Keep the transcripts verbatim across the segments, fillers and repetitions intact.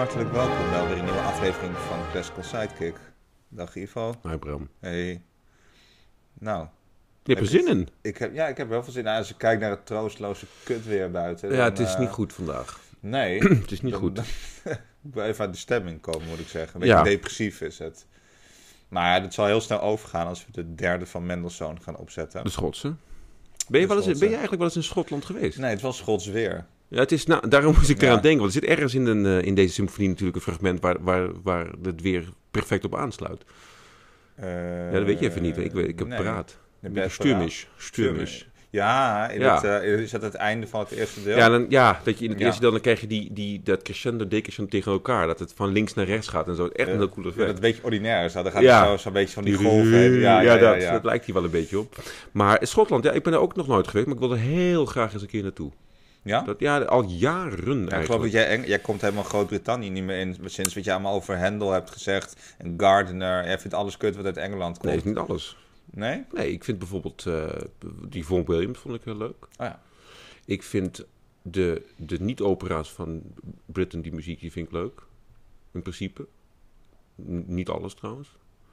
hartelijk welkom bij weer een nieuwe aflevering van Classical Sidekick. Dag Ivo. Hi Bram. Hey. Nou. Je hebt er zin in? Ik heb, ja, ik heb wel veel zin in. Als ik kijk naar het troostloze kutweer buiten. Ja, dan, het is uh, niet goed vandaag. Nee. Het is niet dan, goed. Dan, ik wil even uit de stemming komen, moet ik zeggen. Een beetje Ja. depressief is het. Maar ja, dat zal heel snel overgaan als we de derde van Mendelssohn gaan opzetten. De Schotse. Ben je, wel eens, Schotse. ben je eigenlijk wel eens in Schotland geweest? Nee, het was Schots weer. Ja, het is, nou, daarom moest ik Ja. eraan denken. Want er zit ergens in, een, uh, in deze symfonie natuurlijk een fragment waar, waar, waar het weer perfect op aansluit. Uh, Ja, dat weet je even niet. Ik, weet, ik heb nee. paraat. Je bent Stuurmisch. Stuurmisch. Ja, in Ja. Het, uh, is dat het einde van het eerste deel? Ja, dan, ja, dat je in het Ja. eerste deel dan krijg je die, die, dat crescendo, decrescendo tegen elkaar. Dat het van links naar rechts gaat en zo. Echt een heel cool Ja, effect. dat een beetje ordinair is. Dan gaat Ja. het zo, zo'n beetje van die golven heen. Ja, ja, ja, dat, ja. dat lijkt hier wel een beetje op. Maar Schotland, ja, ik ben er ook nog nooit geweest, maar ik wil er heel graag eens een keer naartoe. Ja? Dat, ja, al jaren Ja, ik geloof eigenlijk. dat jij, Eng- jij komt helemaal Groot-Brittannië niet meer in. Sinds wat je allemaal over Handel hebt gezegd. En Gardiner. Jij vindt alles kut wat uit Engeland komt. Nee, is niet alles. Nee? Nee, ik vind bijvoorbeeld uh, die Vaughan Williams vond ik heel leuk. Oh ja. Ik vind de, de niet-opera's van Britten, die muziek, die vind ik leuk. In principe. N- niet alles trouwens.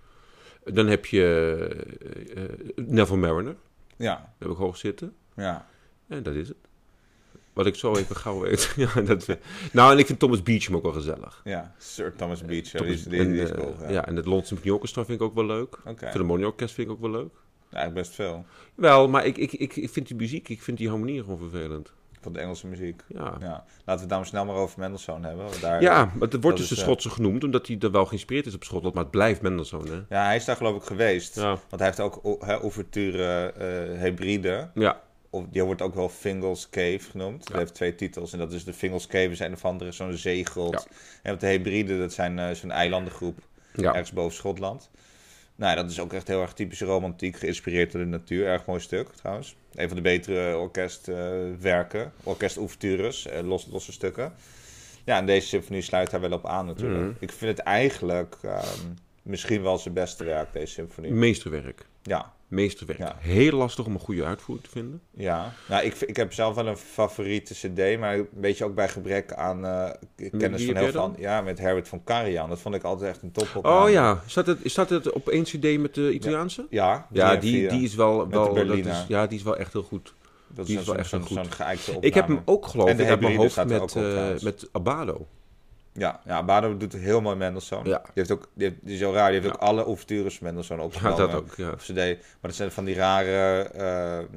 Dan heb je uh, uh, Neville Mariner. Ja. Daar heb ik hoog zitten. Ja. En dat is het. Wat ik zo even gauw weet. ja, dat, nou, en ik vind Thomas Beecham ook wel gezellig. Ja. Sir Thomas Beecham. Thomas- die, die, en, die is uh, cool. Ja. ja, en het London Symphony Orchestra vind ik ook wel leuk. Oké. Okay. Philharmonia Orkest vind ik ook wel leuk. Eigenlijk best veel. Wel, maar ik, ik, ik, ik vind die muziek, ik vind die harmonie gewoon vervelend. Van de Engelse muziek. Ja, ja. Ja. Laten we het dan snel maar over Mendelssohn hebben. want Daar, maar het wordt dus is, de uh, Schotse genoemd, omdat hij er wel geïnspireerd is op Schotland, maar het blijft Mendelssohn, hè? Ja, hij is daar geloof ik geweest. Ja. Want hij heeft ook o- hè, ouverture uh, Hebride. Ja, Of, die wordt ook wel Fingal's Cave genoemd. Dat Ja. heeft twee titels. En dat is de Fingal's Cave is een of andere zo'n zeegrot. Ja. En de Hebride, dat zijn uh, zo'n eilandengroep. ja. Ergens boven Schotland. Nou, dat is ook echt heel erg typisch romantiek. Geïnspireerd door de natuur. Erg mooi stuk trouwens. Een van de betere orkestwerken. Uh, Orkestouvertures. Uh, los, losse stukken. Ja, en deze symfonie sluit daar wel op aan natuurlijk. Mhm. Ik vind het eigenlijk um, misschien wel zijn beste werk, deze symfonie. Meesterwerk. Ja. Meesterwerk. Ja. Heel lastig om een goede uitvoering te vinden. Ja, nou, ik, ik heb zelf wel een favoriete cd, maar een beetje ook bij gebrek aan uh, kennis wie van heb heel jij dan? veel. Ja, met Herbert von Karajan. Dat vond ik altijd echt een topopname. Oh ja, staat het, staat het op één cd met de Italiaanse? Ja, Ja, drie en die, vier. die is wel, de wel dat Berliner. is, ja, die is wel echt heel goed. Dat die is is wel zo'n- echt heel zo'n- goed. zo'n geëikte opname. Ik heb hem ook geloof En de ik uit mijn Hebride hoofd staat er ook met, op, uh, trouwens. met Abado. Ja, ja, Bado doet het heel mooi Mendelssohn. Ja. Die heeft ook, die, heeft, die is heel raar, die heeft Ja. ook alle ouvertures van Mendelssohn Ja, opgenomen. dat ook, ja. Op cd. Maar dat zijn van die rare, uh,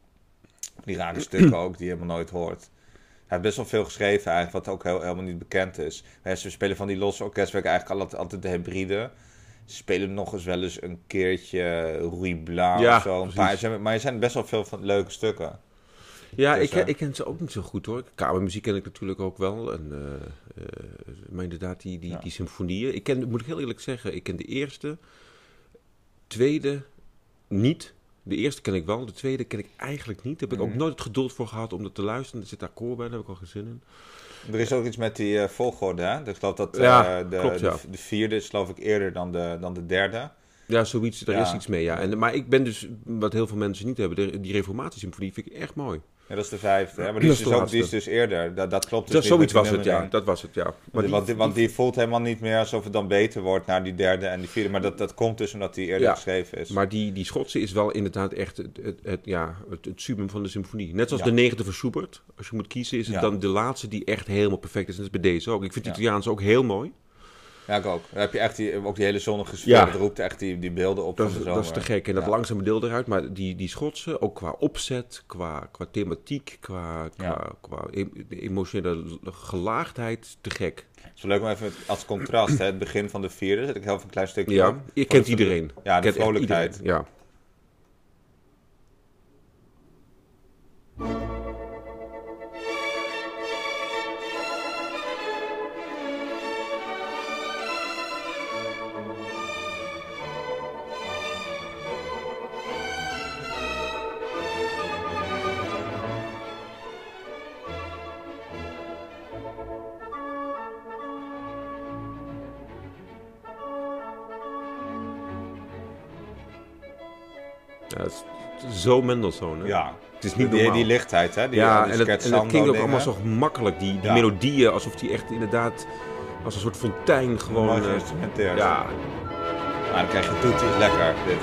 die rare stukken ook, die je helemaal nooit hoort. Hij heeft best wel veel geschreven eigenlijk, wat ook heel, helemaal niet bekend is. Hè, ze spelen van die losse orkestwerken eigenlijk altijd, altijd de Hebride. Ze spelen nog eens wel eens een keertje Ruy Blanc Ja, of zo. Een paar, ze hebben- maar er zijn best wel veel van leuke stukken. Ja, Dus, ik, uh, ik ken ze ook niet zo goed hoor. Kamermuziek ken ik natuurlijk ook wel. En, uh, uh, maar inderdaad, die, die, Ja. die symfonieën. Ik ken, moet ik heel eerlijk zeggen, ik ken de eerste, tweede niet. De eerste ken ik wel, de tweede ken ik eigenlijk niet. Daar heb ik Mhm. ook nooit het geduld voor gehad om dat te luisteren. Er zit akkoord bij, daar heb ik al geen zin in. Er is ook iets met die uh, volgorde, hè? Ik geloof dat uh, Ja, de, klopt, ja. de, de vierde is geloof ik eerder dan de, dan de derde. Ja, zoiets, daar Ja. is iets mee, ja. En, maar ik ben dus, wat heel veel mensen niet hebben, de, die reformatiesymfonie vind ik echt mooi. Ja, dat is de vijfde. Hè? Maar die Dat is, is dus de ook, die is laatste. dus eerder. Dat, dat klopt dus Dat, niet zoiets met was die het, ja. nummering. Dat was het, ja. Maar Want, die- want, die, want die- die voelt helemaal niet meer alsof het dan beter wordt naar die derde en die vierde. Maar dat, dat komt dus omdat die eerder Ja, geschreven is. Maar die, die Schotse is wel inderdaad echt het, het, het, ja, het, het summum van de symfonie. Net zoals Ja. de negende van Schubert. Als je moet kiezen, is het Ja. dan de laatste die echt helemaal perfect is. En dat is bij deze ook. Ik vind de Ja. Italiaanse ook heel mooi. Ja, ik ook. Dan heb je echt die, ook die hele zonnige sfeer. Ja. Dat roept echt die, die beelden op Dat van is, de dat zomer. is te gek. En dat Ja. langzame deel eruit. Maar die, die Schotse, ook qua opzet, qua, qua thematiek, qua, qua, Ja. qua e- de emotionele gelaagdheid, te gek. Het is wel leuk om even met- als contrast. Hè, het begin van de vierde zet ik heel even een klein stukje Ja, op. je Van kent de- iedereen. Ja, de Kent echt vrolijkheid. iedereen, Ja. Ja, het is zo Mendelssohn, hè? Ja. Het is niet die, normaal. die lichtheid, hè? Die, Ja, die en het, en het scherzando klinkt ook dingen. allemaal zo gemakkelijk. Die, die Ja. melodieën, alsof die echt inderdaad Als een soort fontein gewoon... Mooi Uh, geïnstrumenteerd. ja. Maar dan krijg je toetie. Lekker, dit.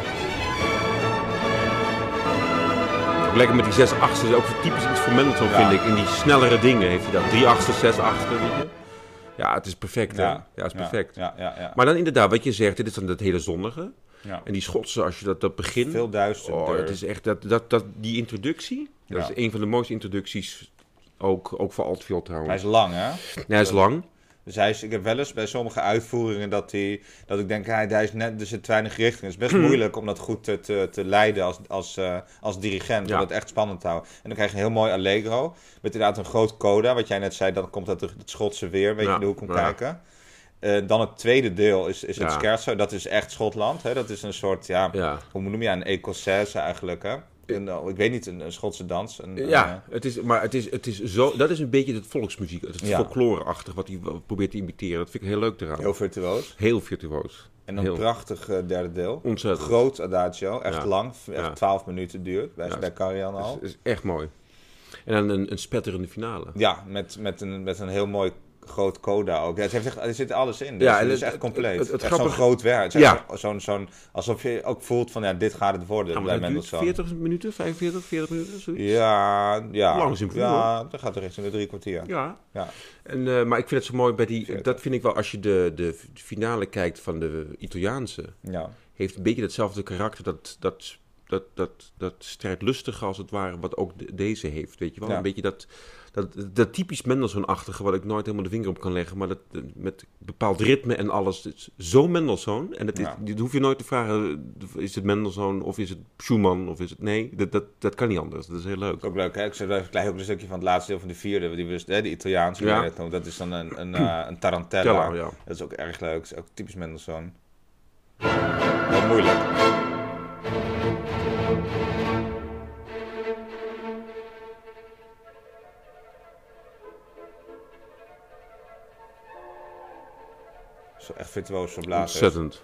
Ook lekker met die zes achtste. Ook typisch iets voor Mendelssohn, ja. vind ik. In die snellere dingen heeft hij dat. Drie achtste, zes achtste, weet je. Ja, het is perfect, hè? Ja, ja het is perfect. Ja, ja, ja, ja. Maar dan inderdaad, wat je zegt, dit is dan dat hele zonnige. Ja. En die Schotse, als je dat, dat begint... Veel duisterder. Oh, dat is echt, dat, dat, dat, die introductie, dat ja. is een van de mooiste introducties, ook, ook voor altviool trouwens. Hij is lang, hè? Ja, hij is lang. Dus hij is, ik heb wel eens bij sommige uitvoeringen dat, hij, dat ik denk, hij, hij is net, er zit weinig richting. Het is best Hmm. moeilijk om dat goed te, te, te leiden als, als, uh, als dirigent, Ja. om het echt spannend te houden. En dan krijg je een heel mooi allegro, met inderdaad een groot coda, wat jij net zei, dan komt dat het Schotse weer, weet je, Ja. in de hoek om Ja. kijken. Uh, dan het tweede deel is, is het Ja. scherzo, dat is echt Schotland. Hè? Dat is een soort, ja, Ja. hoe noem je een Écossaise eigenlijk, hè? Een, ik weet niet, een, een Schotse dans. Een, Ja, uh, het is, maar het is, het is zo, dat is een beetje het volksmuziek, het Ja. folklore-achtig wat hij probeert te imiteren. Dat vind ik heel leuk eraan. heel virtuoos. Heel virtuoos. En dan Heel. een prachtig uh, derde deel. Ontzettend. Groot adagio, echt Ja. lang, echt Ja. twaalf minuten duurt, bij, Ja. bij Karajan al. Het is, is echt mooi. En dan een, een spetterende finale. Ja, met, met, een, met een heel mooi groot coda ook. Ja, het heeft echt, er zit alles in, dus Ja, ja, en het is het- echt compleet. het- het Het, echt zo'n grappige- groot werk. Het is Ja. echt zo'n, zo'n, alsof je ook voelt van, ja, dit gaat het worden Gaan we bij dat duurt Mendelssohn. veertig minuten, vijfenveertig, veertig minuten, zoiets? Ja, ja. Lang symfonie, Ja, dan gaat er richting de drie kwartier. Ja. Ja. En, uh, maar ik vind het zo mooi bij die... veertig. Dat vind ik wel, als je de, de finale kijkt van de Italiaanse... Ja. heeft een beetje hetzelfde karakter, dat, dat, dat, dat, dat strijdlustige als het ware, wat ook de- deze heeft, weet je wel? Ja. Een beetje dat, dat, dat typisch Mendelssohn-achtige, wat ik nooit helemaal de vinger op kan leggen, maar dat, met bepaald ritme en alles, het is zo Mendelssohn, en dat, is, Ja. dat hoef je nooit te vragen, is het Mendelssohn, of is het Schumann, of is het... Nee, dat, dat, dat kan niet anders, dat is heel leuk. Ook leuk, hè? Ik zei even ook een stukje van het laatste deel van de vierde, die we, hè, de Italiaanse, Ja. hoe je dat noemt. Dat is dan een, een, uh, een tarantella. Tella, ja. Dat is ook erg leuk, dat is ook typisch Mendelssohn. Wel moeilijk. Zo echt virtuoos van blazen. Ontzettend.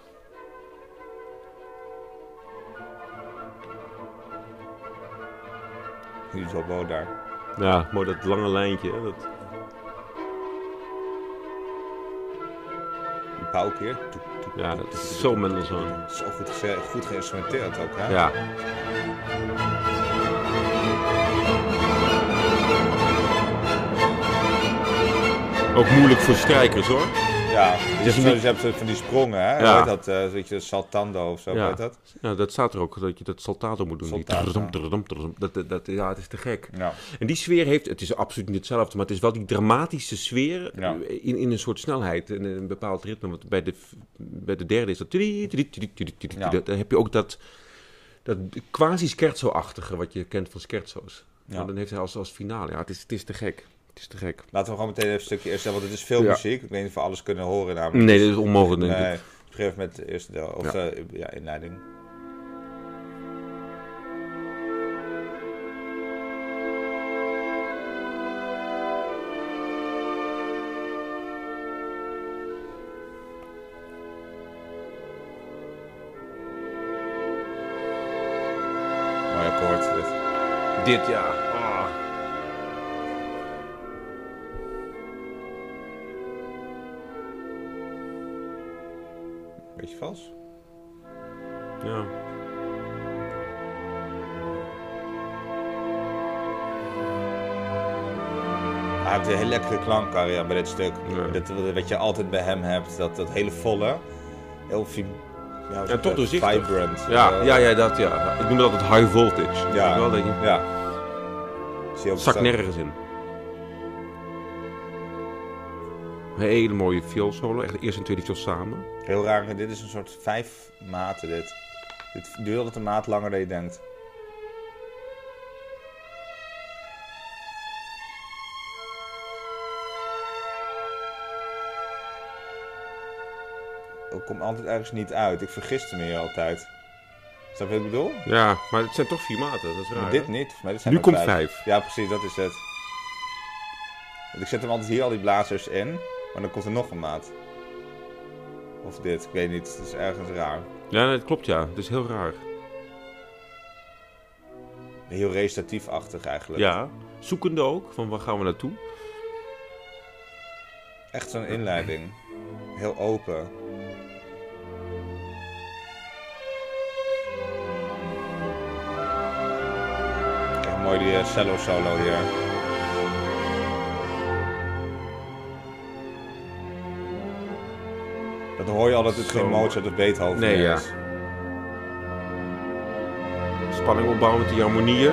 Nu is wel boos daar. Ja, mooi dat lange lijntje, hè, dat... Die pauwkeer. Ja, dat is zo Mendelssohn. Zo goed, ge- goed geïnstrumenteerd ook, hè? Ja. Ook moeilijk voor strijkers, hoor. Ja, je hebt, een zo, beetje- je hebt zo van die sprongen, hè? Ja. Hoe heet dat? Uh, weet je, saltando of zo, hoe Ja. heet dat? Ja, dat staat er ook, dat je dat saltato moet doen. Die Saltato. trdum, trdum, trdum. Dat, dat, dat, ja, het is te gek. Ja. En die sfeer heeft, het is absoluut niet hetzelfde, maar het is wel die dramatische sfeer Ja. in, in een soort snelheid en een bepaald ritme. Want bij de, bij de derde is dat... tiri, tiri, tiri, tiri, tiri, Ja. Dan heb je ook dat, dat quasi-scherzo-achtige wat je kent van scherzo's. Ja. Maar dan heeft hij als, als finale. Ja, het is, het is te gek. Het is te gek. Laten we gewoon meteen even een stukje eerst hebben, want het is veel Ja. muziek. Ik weet niet of we alles kunnen horen namelijk. Nee, dat is onmogelijk, denk Nee, ik. begin even met het eerste deel, of Ja. ja, ja inleiding. Mooi akkoord. Dit. Dit, ja. Ah. Beetje vals. Ja. Hij heeft een hele lekkere klankcarrière bij dit stuk. Ja. Dit, wat je altijd bij hem hebt, dat, dat hele volle, heel vi- ja, hoe zeg En toch je dat? doorzichtig. Vibrant. Ja, eh, ja, ja, dat, ja. Ik noem dat altijd high voltage. Weet je Ja, wel, dat je ja. Zie je ook zakt zo- nergens in. Een hele mooie vioolsolo. Echt de eerste en tweede viool samen. Heel raar, dit is een soort vijf maten dit. Dit duurt altijd een maat langer dan je denkt. Ik kom altijd ergens niet uit. Ik vergiste me hier altijd. Snap je wat ik bedoel? Ja, maar het zijn toch vier maten. Dat is raar. Maar dit hè? niet. Maar dit zijn Nu er komt vijf. Ja, precies, dat is het. Want ik zet hem altijd hier al die blazers in, maar dan komt er nog een maat. Of dit, ik weet niet. Het is ergens raar. Ja, nee, dat klopt, ja. Het is heel raar. Heel recitatief-achtig eigenlijk. Ja, zoekende ook. Van waar gaan we naartoe? Echt zo'n inleiding. Heel open. Kijk, mooi die uh, cello solo hier. Dan hoor je al dat het Zo. geen Mozart of Beethoven Nee, meer ja. is. Spanning opbouwen met die harmonieën.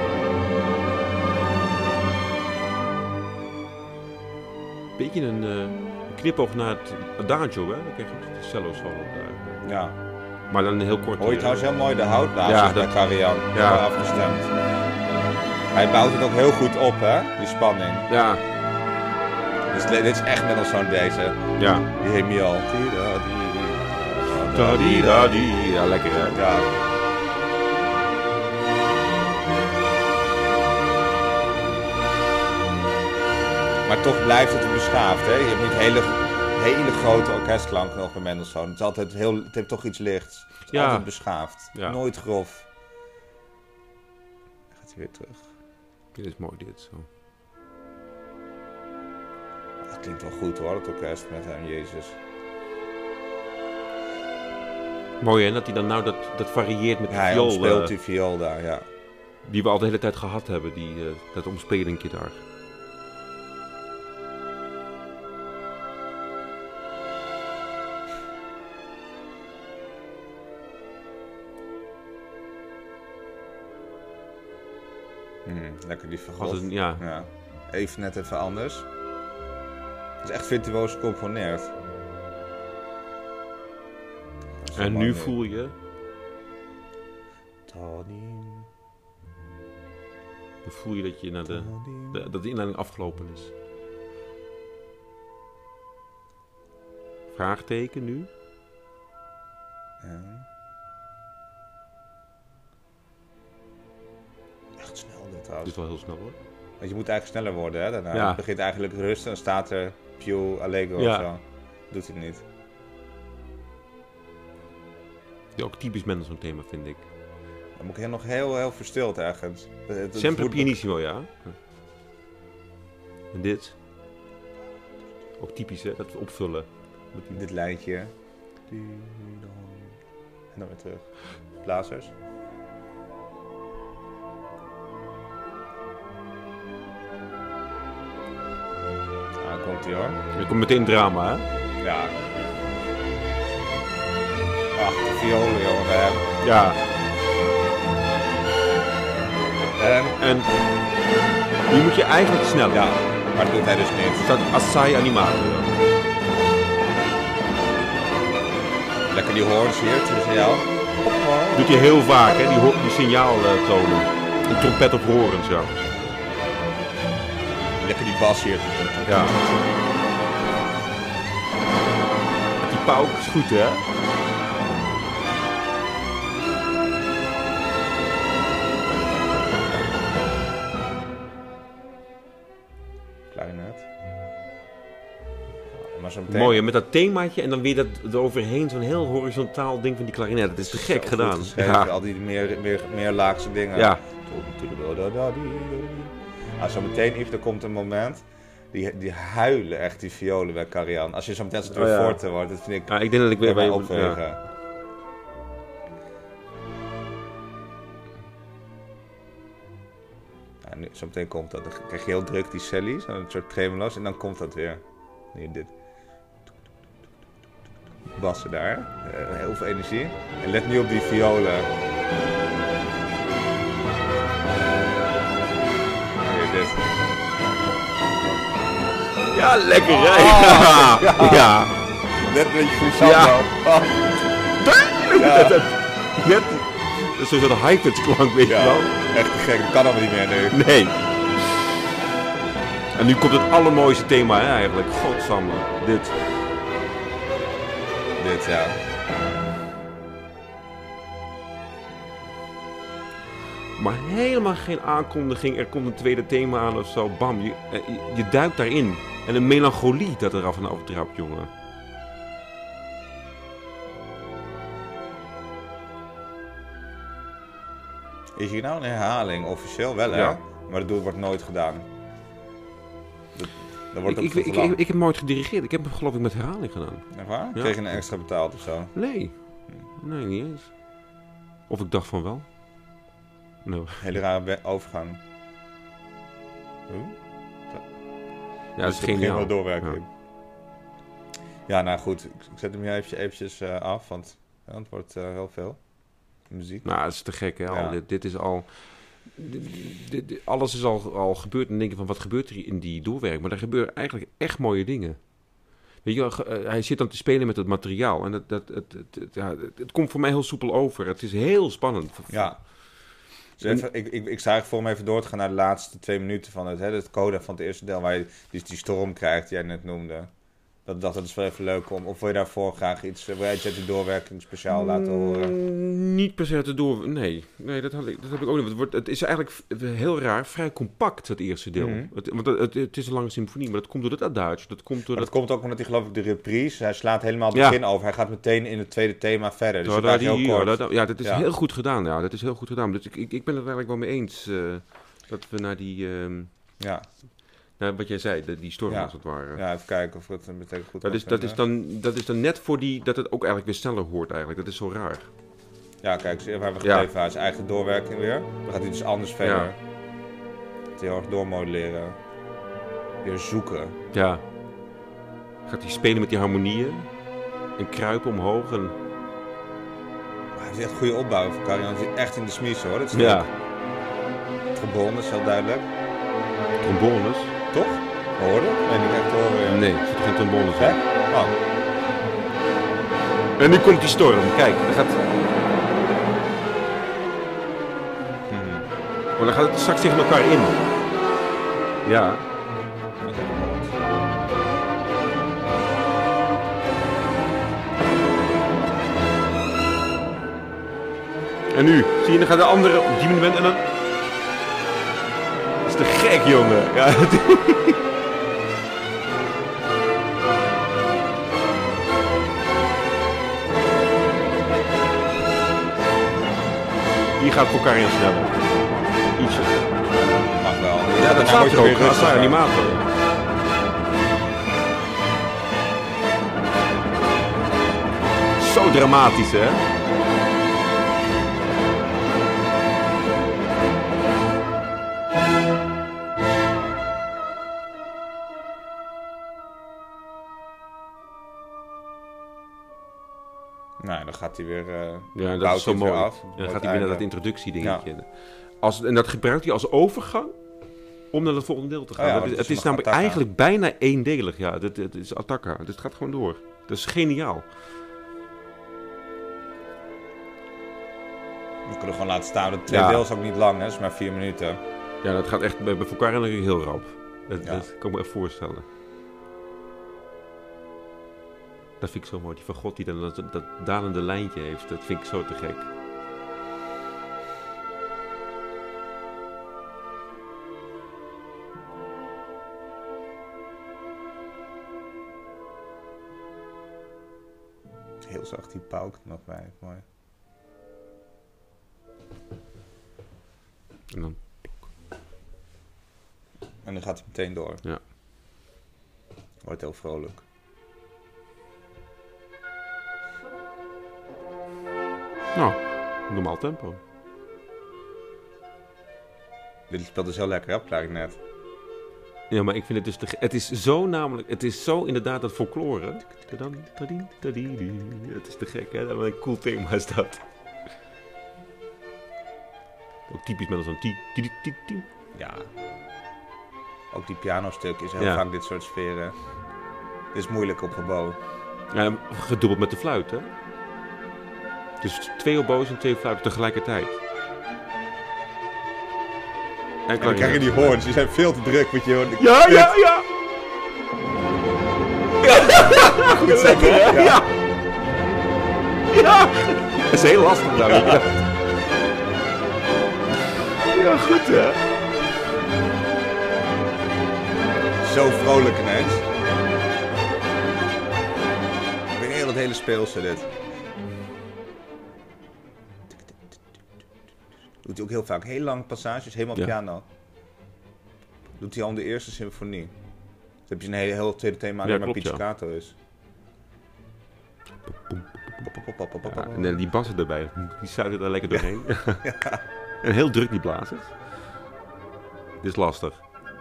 Beetje een uh, knipoog naar het adagio, hè? Dan krijg je ook de cello solo daar. Ja. Maar dan een heel kort... Hoor je trouwens heel mooi de houtblazer Ja, bij dat- Karajan. ja. Mooi afgestemd. Hij bouwt het ook heel goed op, hè? Die spanning. Ja, Dus dit is echt net als zo'n deze. ja. Die Hemiel. Da-di-da-di. Ja, lekker hè? Ja. Maar toch blijft het beschaafd, hè? Je hebt niet hele, hele grote orkestklanken nog bij Mendelssohn. Het is altijd heel, het heeft toch iets lichts. Het is Ja. altijd beschaafd. Ja. Nooit grof. Dan gaat hij weer terug. Dit is mooi, dit zo. Dat klinkt wel goed hoor, het orkest met hem, Jezus. Mooi hè, dat hij dan nou dat, dat varieert met de Ja, hij viool. speelt eh, die viool daar, ja. die we al de hele tijd gehad hebben, die, uh, dat omspelingje daar. Hmm, lekker die Als vergot. het, ja. Ja. Even net even anders. Het is echt virtuoos gecomponeerd. Dat is wel En mooi nu voel je, Tadim, dan voel je dat, je naar de, tadim. de, dat de inleiding afgelopen is. Vraagteken nu. Ja. Echt snel dit Dit trouwens. is wel heel snel hoor. Want je moet eigenlijk sneller worden, hè? Daarna Ja. Het begint eigenlijk rustig en dan staat er Piu Allegro Ja. of zo. Doet hij niet. Die ook typisch Mendelssohn thema vind ik. Dan moet ik heel, nog heel, heel verstild ergens. Het- het Sempre voelt- pianissimo, ja. En dit. Ook typisch hè, dat we opvullen. Met die- Dit lijntje. En dan weer terug. Blazers. Ah, komt ie hoor. Er komt meteen drama hè. Ja. Ach, de violen jongen bij hem. Ja. En, En nu moet je eigenlijk sneller. ja, maar dat doet hij dus Er niet. staat assai animator. Lekker die hoorns hier, het is jou. Doet hij heel vaak hè, die, ho- die signaaltonen. Een trompet op horen zo. Lekker die bas hier. Ja. Die pauk is goed hè. Klarinet. Maar zo meteen... Mooi hè, met dat themaatje en dan weer dat eroverheen zo'n heel horizontaal ding van die klarinet. Dat is te gek Zo gedaan. goed geschreven, Ja. al die meer, meer, meer laagse dingen. Ja. Ah, zo meteen, Yves, er komt een moment. Die, die huilen echt, die violen bij Karajan. Als je zo meteen als het weer Oh, ja. forte wordt, dat vind ik Ja, ik denk dat ik weer weer bij opwegen. ja. Ja, nu, zo meteen komt dat. Dan krijg je heel druk die cellies, een soort tremolo's, en dan komt dat weer. Hier, dit. Bassen daar, uh, heel veel energie. En let nu op die violen. Hier, dit. Ja, lekker hè. Ah, ja. ja. Ja. Net een beetje glissando. Ja. Oh, ja. Dat, dat, net zo'n soort high-pitch klank, weet je Ja, wel. echt te gek. Dat kan allemaal niet meer nu. Nee. En nu komt het allermooiste thema hè, eigenlijk. Godsamme. Dit. Dit, ja. Maar helemaal geen aankondiging. Er komt een tweede thema aan of zo. Bam. Je, eh, je, je duikt daarin. En een melancholie dat er af en aftrapt, jongen. Is hier nou een herhaling? Officieel wel, hè? Ja. Maar dat doet- wordt nooit gedaan. Dan wordt Ik, het ik, ook ik, te ik, lang. ik heb hem nooit gedirigeerd. Ik heb hem geloof ik met herhaling gedaan. Echt waar? Ja. Kreeg je een extra betaald of zo? Nee. Nee, niet eens. Of ik dacht van wel. No. Hele rare we- overgang. Huh? Ja, dat is Dus het begin geniaal. wel doorwerken. Ja. Ja. ja, nou goed. Ik ik zet hem hier eventjes, eventjes uh, af, want ja, het wordt uh, heel veel muziek. Nou, dat is te gek, hè? Al, Ja. dit, dit is al... Dit, dit- dit- alles is al, al gebeurd. En dan denk je van, wat gebeurt er in die doorwerk? Maar er gebeuren eigenlijk echt mooie dingen. Weet je wel, ge- uh, hij zit dan te spelen met het materiaal. En dat, dat, het, het, het, ja, het, het komt voor mij heel soepel over. Het is heel spannend. Ja. Dus even, ik, ik, ik sta eigenlijk voor om even door te gaan naar de laatste twee minuten van het, hè, het coda van het eerste deel, waar je die, die storm krijgt die jij net noemde. Dat, dat, dat is wel even leuk om. Of wil je daarvoor graag iets, wil jij Jet de doorwerking speciaal laten horen? Mm, Niet per se te door... Nee, nee dat, had ik, dat heb ik ook niet. Het, wordt, het is eigenlijk v- heel raar, vrij compact, dat eerste deel. Mhm. Het, want het, het, het is een lange symfonie, maar dat komt door dat adage. Dat komt door Dat dat... komt ook omdat hij geloof ik de reprise, hij slaat helemaal het Ja. begin over. Hij gaat meteen in het tweede thema verder. Dus Ja, het is dat, eigenlijk heel ja, kort. dat, ja, dat is Ja. heel goed gedaan. Ja, dat is heel goed gedaan. Dus ik, ik, ik ben het eigenlijk wel mee eens eh, dat we naar die... ehm, Ja. naar wat jij zei, de, die storm Ja. als het ware. ja, even kijken of het meteen goed Dat kan is, dat, is vinden. dan, dat is dan net voor die... dat het ook eigenlijk weer sneller hoort eigenlijk. Dat is zo raar. Ja, kijk, zie je waar we Ja. gebleven waren. Zijn eigen doorwerking weer. Dan gaat hij dus anders verder. Ja. Het heel erg doormodelleren. Weer zoeken. Ja. Gaat hij spelen met die harmonieën. En kruipen omhoog. En... Maar hij heeft echt goede opbouw voor Karajan. Hij zit echt in de smies hoor. Dat is Ja. trombone is heel duidelijk. Trombones. Toch? Hoorde? Nee, niet echt horen. Ja. Nee, er zitten geen trombones Hè? in. Oh. En nu komt die storm. Kijk, dan gaat... Hmm. Maar dan gaat het straks tegen elkaar in. Ja. Dat is even goed. En nu, zie je, dan gaat de andere op die moment en dan... Dat is te gek, jongen. Ja, hier gaat elkaar in sneller. Ietsje. Mag wel. Ja, dat staat er ook. Dat is animator. Zo dramatisch, hè? Nou, dan gaat hij weer. Uh, Ja, dat bouwt is zo hij het weer mooi. af. En dan Wordt gaat hij weer naar dat einde. introductiedingetje. Als, en dat gebruikt hij als overgang om naar het volgende deel te gaan. Oh ja, Dat want is- het het is is nog namelijk Attacca. eigenlijk bijna eendelig. Ja, dit, dit is Attacca. Dus het gaat gewoon door. Dat is geniaal. We kunnen gewoon laten staan. De twee Ja. deel is ook niet lang, hè? Dat is maar vier minuten. Ja, dat gaat echt bij, bij elkaar en heel rap. Dat, Ja. dat kan ik me echt voorstellen. Dat vind ik zo mooi. Die van God die dan dat, dat dalende lijntje heeft. Dat vind ik zo te gek. Heel zacht die paukt nog bij. Mooi. En dan, En dan gaat het meteen door. Ja. Wordt heel vrolijk. nou, normaal tempo. Dit speelt dus heel lekker, hè? Klarinet. Ja, maar ik vind het dus te ge- Het is zo namelijk... Het is zo inderdaad dat folklore. Tadam, tadie, tadie, die. Het is te gek, hè? Wat een cool thema is dat. Ook typisch met zo'n tie, tie, tie, tie. Ja. Ook die pianostuk is heel Ja. vaak dit soort sferen. Dit is moeilijk opgebouwd. Ja, gedubbeld met de fluit, hè? Dus twee oboes en twee fluiten tegelijkertijd. En En dan krijg je die hoorns, die zijn veel te druk, weet je wel. Ja, ja, ja! Goed zeggen, Lekker, hè? ja. Ja! Ja! Dat is heel lastig daar, weet je dat? Ja, goed, hè? Zo vrolijk ineens. Weer heel het hele speelse dit. Doet hij ook heel vaak. Heel lange passages, helemaal Ja. piano. Doet hij al in de eerste symfonie. heb je een heel, heel tweede thema alleen Ja, maar klopt, ja. pizzicato is. Ja, en eh, die bassen erbij, die zuiden daar lekker doorheen. En heel druk die blazers. Dit is lastig.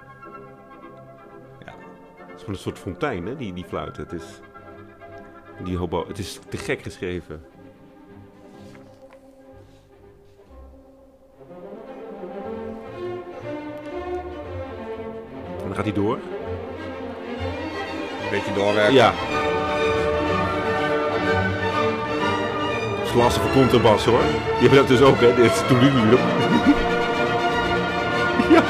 Ja. Het is gewoon een soort fontein, hè, die, die fluit. Het is, die hobo, het is te gek geschreven. En dan gaat hij door. Beetje doorwerken. Ja. Dat is lastig voor contrabas, hoor. Die hebben dat dus ook, hè. Dit is toelulu. Ja.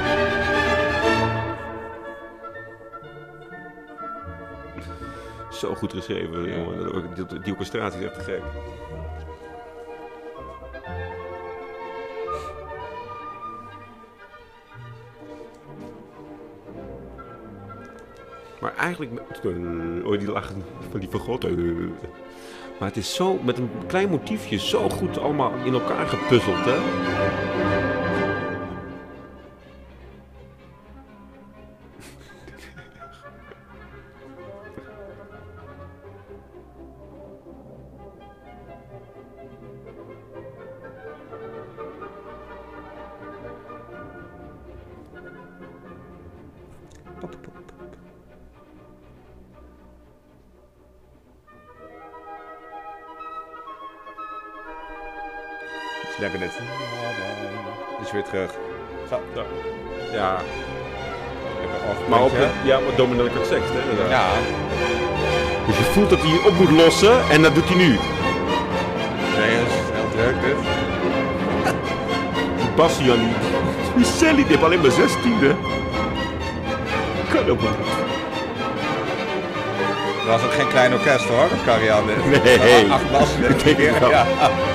Zo goed geschreven, Ja. jongen. Die, die orchestratie is echt te gek. Maar eigenlijk... Oh, die lachen van die vergot. Maar het is zo, met een klein motiefje, zo goed allemaal in elkaar gepuzzeld, hè? Is lekker dit. Is weer terug. Zo. Ja, Lekker af. maar op ja, maar dominante seks, hè? Ja. Dus je voelt dat hij je op moet lossen en dat doet hij nu. Nee, dat is heel druk dit. Die Bastian, die, die Sally, die heeft alleen maar zestiende. Kan ook niet. Dat was ook geen klein orkest hoor, dat Karian dit. Nee. Acht bassen. Ik denk het wel. Ja.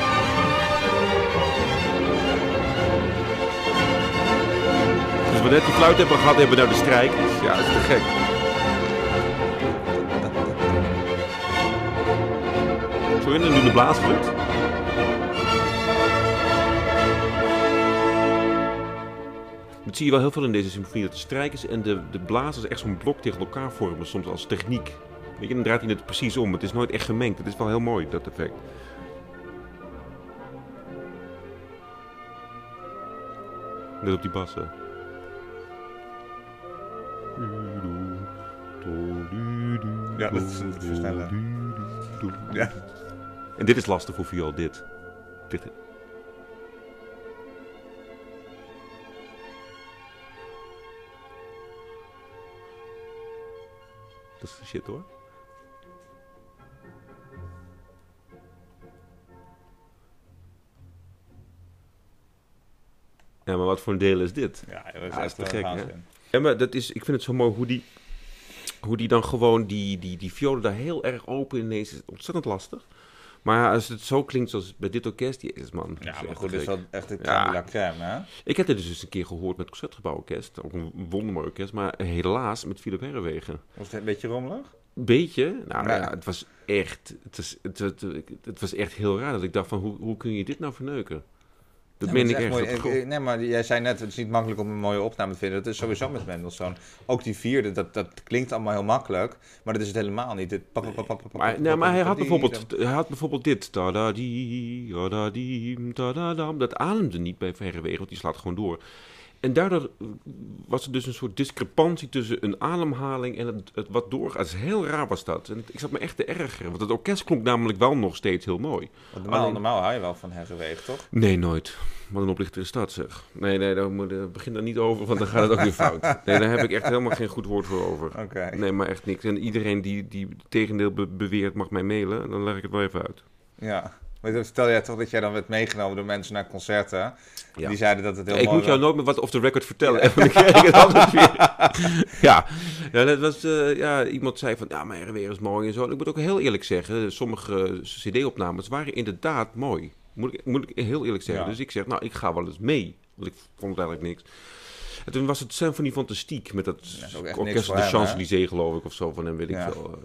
Dus we net die fluit hebben gehad, hebben we nou de strijkers. Ja, dat is te gek. Zo in en nu de blaasfluit. Dat zie je wel heel veel in deze symfonie, dat de strijkers en de, de blazers echt zo'n blok tegen elkaar vormen, soms als techniek. Weet je, dan draait hij het precies om. Het is nooit echt gemengd. Het is wel heel mooi, dat effect. Net op die bassen. Ja, dat is het versnellen. Ja. En dit is lastig voor viool, dit. dit. Dat is shit hoor. Ja, maar wat voor een deel is dit? Ja, dat is Ja, echt te een gek, hè? waanzin. Ja, maar dat is, ik vind het zo mooi hoe die, hoe die dan gewoon die, die, die violen daar heel erg open ineens is. Ontzettend lastig. Maar als het zo klinkt zoals bij dit orkest, jezus man. Ja, is maar echt goed, dit is gek. wel echt de Ja. crème de la crème, hè? Ik heb dit dus eens een keer gehoord met het Concertgebouworkest. Ook een wondermooi orkest, maar helaas met Philip Herrewegen. Was het een beetje rommelig? Beetje. Nou Ja. ja, het was echt, het was, het, het, het was echt heel raar dat ik dacht van, hoe, hoe kun je dit nou verneuken? Dat Ja, meen maar ik het is echt. echt Dat- mooi. Eh, Nee, maar jij zei net, het is niet makkelijk om een mooie opname te vinden. Dat is sowieso met Mendelssohn. Ook die vierde, dat, dat klinkt allemaal heel makkelijk. Maar dat is het helemaal niet. Dit pap, pap, pap, pap, pap, Maar, pap, nou, maar hij pap, had die- bijvoorbeeld, hij had bijvoorbeeld dit. Ta-da-die, ta-da-die, ta-da-dam. Dat ademde niet bij Herrewegen, want die slaat gewoon door. En daardoor was er dus een soort discrepantie tussen een ademhaling en het, het wat doorgaat. Het is heel raar was dat. En ik zat me echt te ergeren, want het orkest klonk namelijk wel nog steeds heel mooi. Want Normaal, Alleen- normaal hou je wel van Herrewegen, toch? Nee, nooit. Wat een oplichter is dat, zeg. Nee, nee, daar moet, uh, begin daar niet over, want dan gaat het ook weer fout. Nee, daar heb ik echt helemaal geen goed woord voor over. Oké. Nee, maar echt niks. En iedereen die, die het tegendeel be- beweert mag mij mailen, en dan leg ik het wel even uit. Ja. Maar dan vertel jij toch dat jij dan werd meegenomen door mensen naar concerten. Ja. Die zeiden dat het heel Ik mooi moet jou was. nooit meer wat off the record vertellen, en dan krijg ik het altijd weer. Ja, ja, dat was, uh, ja, iemand zei van, ja, maar Herrewegen is mooi en zo. En ik moet ook heel eerlijk zeggen, sommige C D-opnames waren inderdaad mooi. Moet ik, moet ik heel eerlijk zeggen. Ja. Dus ik zeg, nou, ik ga wel eens mee. Want ik vond het eigenlijk niks. En toen was het Symphony Fantastique met dat Dat is ook echt niks orkest voor de hem, hè? Champs-Élysées, geloof ik, of zo van hem, weet ik Ja. veel. Uh,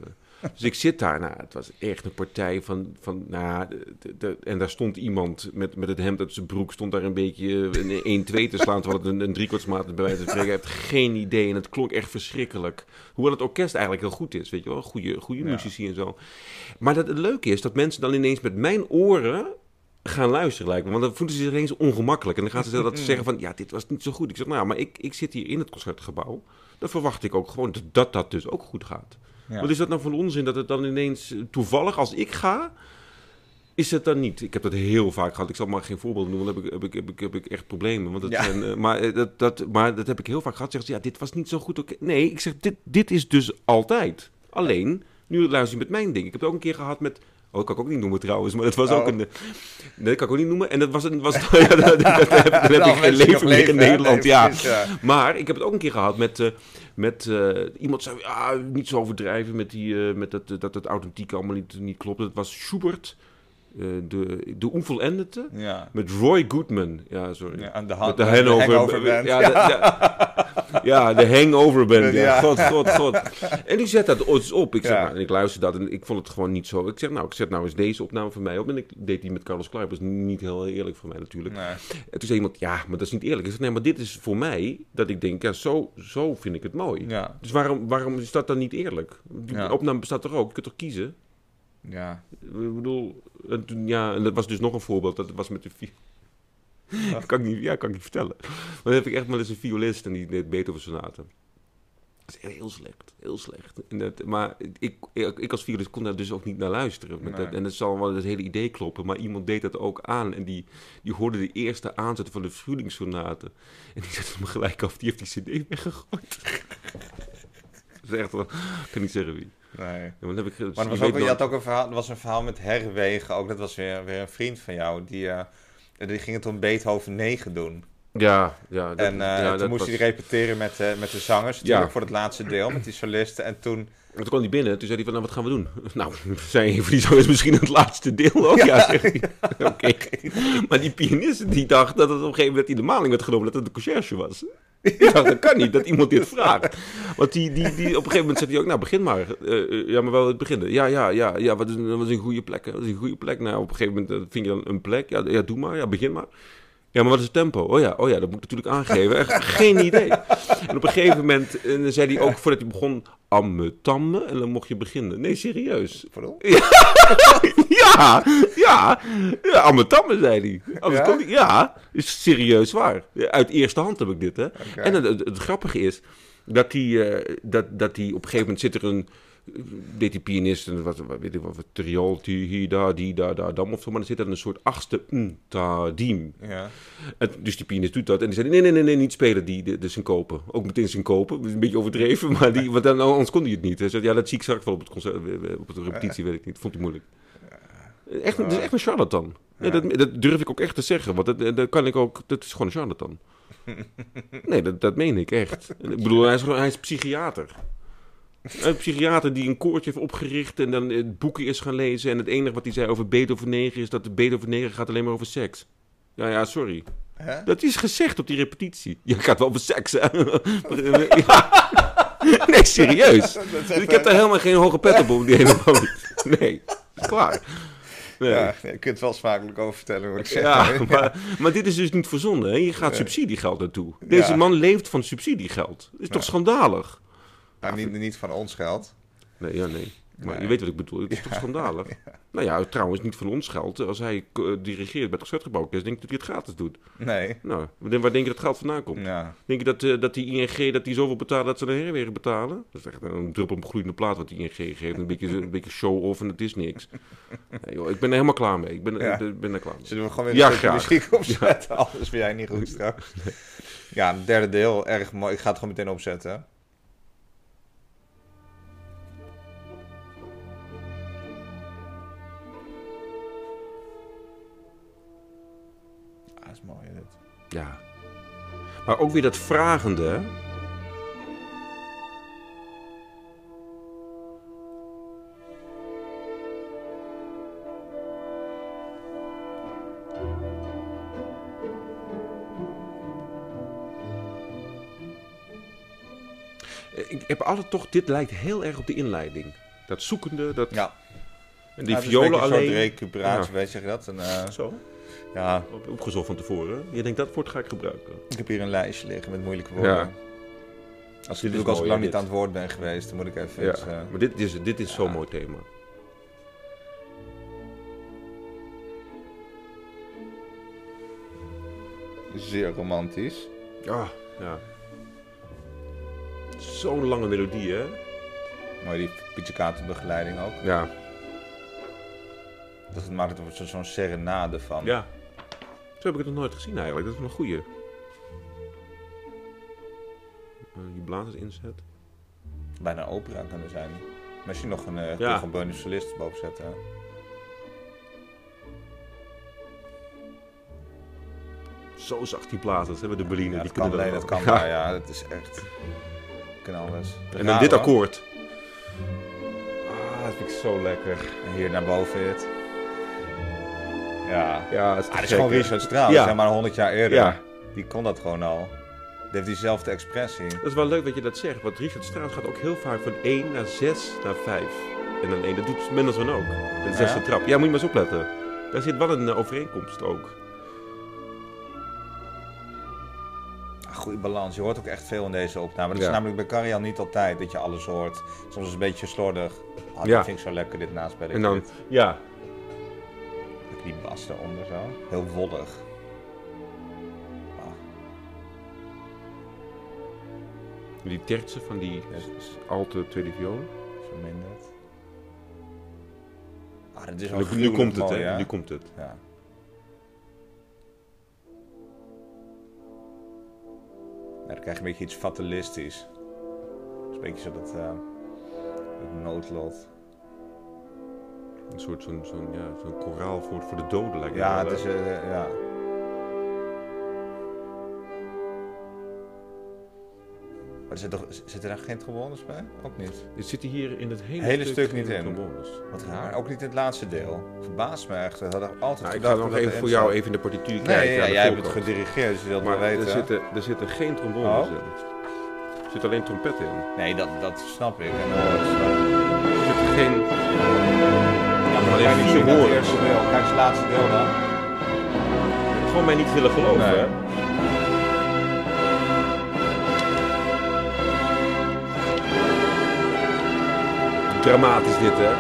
Dus ik zit daar, nou, het was echt een partij van, van nou, de, de, en daar stond iemand met, met het hemd uit zijn broek, stond daar een beetje een één twee te slaan, terwijl het een, een driekwartsmaat is bij wijze van spreken. Je hebt geen idee en het klonk echt verschrikkelijk. Hoewel het orkest eigenlijk heel goed is, weet je wel, goede, goede muzici ja. en zo. Maar dat, het leuke is dat mensen dan ineens met mijn oren gaan luisteren, lijkt me. Want dan voelen ze zich ineens ongemakkelijk. En dan gaan ze dat zeggen van, ja, dit was niet zo goed. Ik zeg, nou ja, maar ik, ik zit hier in het Concertgebouw. Dan verwacht ik ook gewoon dat dat, dat dus ook goed gaat. Ja. Wat is dat nou voor onzin dat het dan ineens toevallig, als ik ga, is het dan niet? Ik heb dat heel vaak gehad. Ik zal maar geen voorbeelden noemen, dan heb ik, heb ik, heb ik, heb ik echt problemen. Want dat ja. zijn, uh, maar, dat, dat, maar dat heb ik heel vaak gehad. Zeggen ze, ja, dit was niet zo goed. Okay. Nee, ik zeg, dit, dit is dus altijd. Alleen, nu luister je met mijn ding. Ik heb het ook een keer gehad met... Oh, dat kan ik ook niet noemen trouwens, maar dat was oh. ook een... Nee, dat kan ik ook niet noemen. En dat was een... Was, ja, dat, dat, dat, heb, dat heb ik geen leven meer in Nederland, nee, ja. Precies, ja. Maar ik heb het ook een keer gehad met... Uh, met uh, iemand zei, ah, niet zo overdrijven met, die, uh, met dat, dat het authentiek allemaal niet, niet klopt. Dat was Schubert, uh, de, de Onvollendete, ja. met Roy Goodman. Ja, sorry. Ja, de, hand, de, de Hangover Band. Ja, de, de, ja, de Hangover Band. Ja. Ja. God, god, god. En die zet dat ooit op. Ik, zeg, ja. nou, en ik luisterde dat en ik vond het gewoon niet zo. Ik zeg, nou, ik zet nou eens deze opname van mij op. En ik deed die met Carlos Kleiber. Dat is niet heel eerlijk voor mij natuurlijk. Nee. En toen zei iemand, ja, maar dat is niet eerlijk. Ik zeg, nee, maar dit is voor mij dat ik denk, ja, zo, zo vind ik het mooi. Ja. Dus waarom, waarom is dat dan niet eerlijk? Die ja. opname bestaat er ook. Je kunt toch kiezen? Ja. Ik bedoel, en toen, ja, en dat was dus nog een voorbeeld. Dat was met de... Ja. kan ik niet, ja, kan ik niet vertellen. Maar dan heb ik echt maar eens een violist en die deed Beethoven-sonaten. Dat is heel slecht, heel slecht. En dat, maar ik, ik, ik als violist kon daar dus ook niet naar luisteren. Met nee. dat, en dat zal wel het hele idee kloppen, maar iemand deed dat ook aan. En die, die hoorde de eerste aanzet van de Frühlingssonaten. En die zette me gelijk af, die heeft die cd weggegooid. Dat is echt wel, ik kan niet zeggen wie. Nee. Ja, maar dan heb ik, dus maar was je, ook, je had ook een verhaal, er was een verhaal met Herwegen ook. Dat was weer, weer een vriend van jou, die... Uh, Die ging het om Beethoven negen doen. Ja, ja. Dat, en uh, ja, toen dat moest was... hij repeteren met, uh, met de zangers, natuurlijk, ja. voor het laatste deel, met die solisten. En toen... En toen kwam hij binnen, toen zei hij van, nou, wat gaan we doen? Nou, zei een van die zangers misschien het laatste deel ook. Ja, ja zegt hij. Oké. Okay. Maar die pianist, die dacht dat het op een gegeven moment in de maling werd genomen, dat het de conciërge was. Ik dacht, dat kan niet, dat iemand dit vraagt. Want die, die, die, op een gegeven moment zei hij ook, nou, begin maar. Uh, ja, maar wel het beginnen. Ja, ja, ja, ja, wat is, wat is een goede plek? Hè? Wat is een goede plek? Nou, op een gegeven moment vind je dan een plek. Ja, ja, doe maar, ja, begin maar. Ja, maar wat is het tempo? Oh ja, oh ja, dat moet ik natuurlijk aangeven. Echt geen idee. En op een gegeven moment en dan zei hij ook, voordat hij begon, amme, tamme, en dan mocht je beginnen. Nee, serieus. Pardon? Ja, ja, ja, ja, amme, tamme, zei hij. Anders ja? Kon hij. Ja, is serieus waar. Uit eerste hand heb ik dit, hè. Okay. En het, het, het grappige is, dat hij, uh, dat, dat hij op een gegeven moment zit er een... deed die pianist, en wat, wat weet ik wat, triol, die, da, die, da, da, dam of zo, maar dan zit er een soort achtste, mm, ta, diem. Ja. En dus die pianist doet dat, en die zei, nee, nee, nee, nee, niet spelen, die, de, de syncope. Ook meteen syncope, dat is een beetje overdreven, maar die, want dan, anders kon hij het niet. Hij zei, ja, dat zie ik straks wel op het concert, op de repetitie, weet ik niet, vond hij moeilijk. Echt, dat is echt een charlatan. Nee, dat, dat durf ik ook echt te zeggen, want dat, dat kan ik ook, dat is gewoon een charlatan. Nee, dat, dat meen ik echt. Ik bedoel, hij is, hij is psychiater. Een psychiater die een koortje heeft opgericht en dan het boeken is gaan lezen. En het enige wat hij zei over Beethoven negen is dat de Beethoven negen gaat alleen maar over seks. Ja, ja, sorry. Huh? Dat is gezegd op die repetitie. Ja, het gaat wel over seks, hè? Ja. Nee, serieus. Dus ik heb daar helemaal geen hoge pet op, op die helemaal niet. Nee, klaar. Nee. Ja, je kunt het wel smakelijk over vertellen, hoor ik zeg. Ja, maar, maar dit is dus niet verzonnen, hè? Je gaat nee. subsidiegeld naartoe. Deze ja. man leeft van subsidiegeld. Dat is toch ja. schandalig? Nou, niet, niet van ons geld. Nee, ja, nee. Maar nee. je weet wat ik bedoel. Het is ja, toch schandalig? Ja. Nou ja, trouwens, niet van ons geld. Als hij uh, dirigeert bij het Concertgebouw, denk ik dat hij het gratis doet. Nee. Nou, waar denk je dat het geld vandaan komt? Ja. Denk je dat, uh, dat die I N G dat die zoveel betalen dat ze de herwegen betalen? Dat is echt een druppel op een gloeiende plaat wat die I N G geeft. Een beetje, een beetje show-off en het is niks. Nee, joh, ik ben er helemaal klaar mee. Ik ben, ja. uh, ben er klaar mee. Zullen we gewoon weer ja, een stukje muziek opzetten? Ja. Anders ben jij niet goed straks. Nee. Ja, het derde deel, erg mooi. Ik ga het gewoon meteen opzetten. Dat is mooi, dit. Ja. Maar ook weer dat vragende. Ik heb altijd toch, dit lijkt heel erg op de inleiding. dat zoekende, dat... Ja. En die Ja, het is violen een beetje alleen... een soort recuperatie, Ja. weet je dat? En, uh, Zo, ja, op, opgezocht van tevoren. Je denkt, dat woord ga ik gebruiken. ik heb hier een lijstje liggen met moeilijke woorden. Ja. Als, Dit ik, is als ik mooi, lang hè, niet dit. aan het woord ben geweest, dan moet ik even Ja, iets... Uh, maar dit is, dit is ja. zo'n mooi thema. zeer romantisch. Ah, ja. Zo'n lange melodie, hè? Mooi die pizzicato begeleiding ook. Ja. Dat maakt er zo- zo'n serenade van. Ja. Zo heb ik het nog nooit gezien eigenlijk. Dat is wel een goeie. Uh, die blazers inzet. Bijna een opera kan er zijn. Misschien nog een uh, Ja. trombone solist boven zetten. Zo zacht die blazers, hè, met de Berliner. Ja, die dat kan, kunnen nee, dat kan ja. daar, ja. Dat is echt... Kan alles. En dan dit akkoord. Ah, dat vind ik zo lekker. En hier naar boven dit. Ja. Ja, dat is, Ah, dat is gewoon Richard Strauss, Ja. zeg maar honderd jaar eerder. Ja. Die kon dat gewoon al. Die heeft diezelfde expressie. Dat is wel leuk dat je dat zegt, want Richard Strauss gaat ook heel vaak van één naar zes naar vijf. En dan één. Dat doet Mendelssohn ook. De zesde Ja? trap. Ja, moet je maar eens opletten. Daar zit wel een uh, overeenkomst ook. Ah, goede balans. Je hoort ook echt veel in deze opname. Dat Ja. is namelijk bij Karajan niet altijd dat je alles hoort. Soms is het een beetje slordig. Ah, Ja. Dat vind ik zo lekker, dit naspelen. En dan, ja. Die bas eronder zo. Heel wollig. Ah, Die tertsen van die alte tweede viool. verminderd. Ah, dat is Nu, wel nu komt het, mooi, hè? hè? Nu komt het. Ja. Ja, dan krijg je een beetje iets fatalistisch. Dat is een beetje zo dat, uh, dat noodlot. Een soort zo'n zo'n ja, zo'n koraal voor, voor de doden lijkt me Ja, wel, het is, hè? uh, ja. Maar er zit toch, zitten daar geen trombones bij? Ook niet. Dit zit hier in het hele, Hele stuk, stuk niet geen in. trombones. Wat raar. Ook niet in het laatste deel. Verbaast me echt. Dat had ik altijd Nou, ik gedacht ga nog dat even erin voor jou zat. even in de partituur Nee, kijken. ja, aan de jij hebt het voorkant. gedirigeerd, dus je wilt maar Maar weten. er zitten, er zitten geen trombones Oh. in. Er zit alleen trompet in. Nee, dat, dat snap ik. En dan hoor je het. Er zitten geen... Ja, maar alleen kan je niet vier zien dat het woorden. eerste deel. Kijk eens het laatste deel dan. Gewoon mij niet willen geloven, Nee. hè? Dramatisch dit, hè?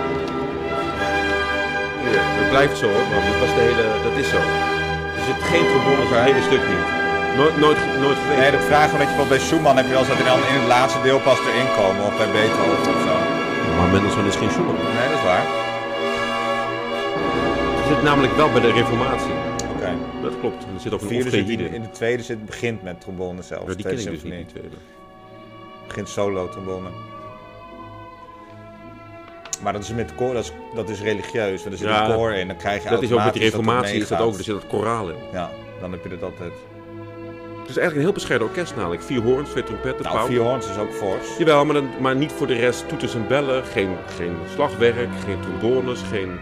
Ja, het blijft zo, hoor. Want het was de hele... Dat is zo. Er zit geen trombone, Oké. het hele stuk niet. Nooit, nooit, nooit geweest. Nee, dat vraag me dat je bijvoorbeeld bij Schumann heb je wel eens dat er dan in het laatste deel pas erin komen. Of bij Beethoven of zo. Maar Mendelssohn is geen Schumann. Nee, dat is waar. Het zit namelijk wel bij de reformatie. Oké. Dat klopt. Er zit ook De een vierde zit in, Oftehide. in de tweede zit, begint met trombone zelf. Ja, die ken Tweede ik dus niet, symfonie. die tweede. Begint solo trombone. Maar dat is met koor, dat is, dat is religieus. Want er zit Ja, een koor in. Dan krijg je Dat is ook met die automatisch reformatie, is dat meegaat. ook. Er zit het koraal in. Ja, dan heb je dat altijd. Het is eigenlijk een heel bescheiden orkest namelijk. Vier hoorns, twee trompetten, Nou, pauw. vier hoorns is ook fors. Jawel, maar, dan, maar niet voor de rest toeters en bellen. Geen, geen slagwerk, geen trombones, geen...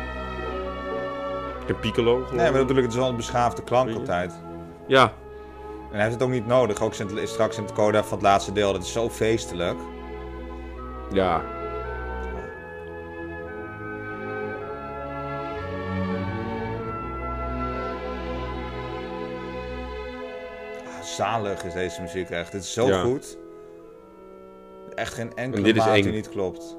Geen piccolo, geloof ik. Nee, maar natuurlijk, het is wel een beschaafde klank Weet je? altijd. Ja, En hij heeft het ook niet nodig. Ook in- straks in het coda van het laatste deel. Dat is zo feestelijk. ja. Ah, zalig is deze muziek echt. Het is zo Ja. goed. Echt geen enkele En dit is maat die eng. niet klopt.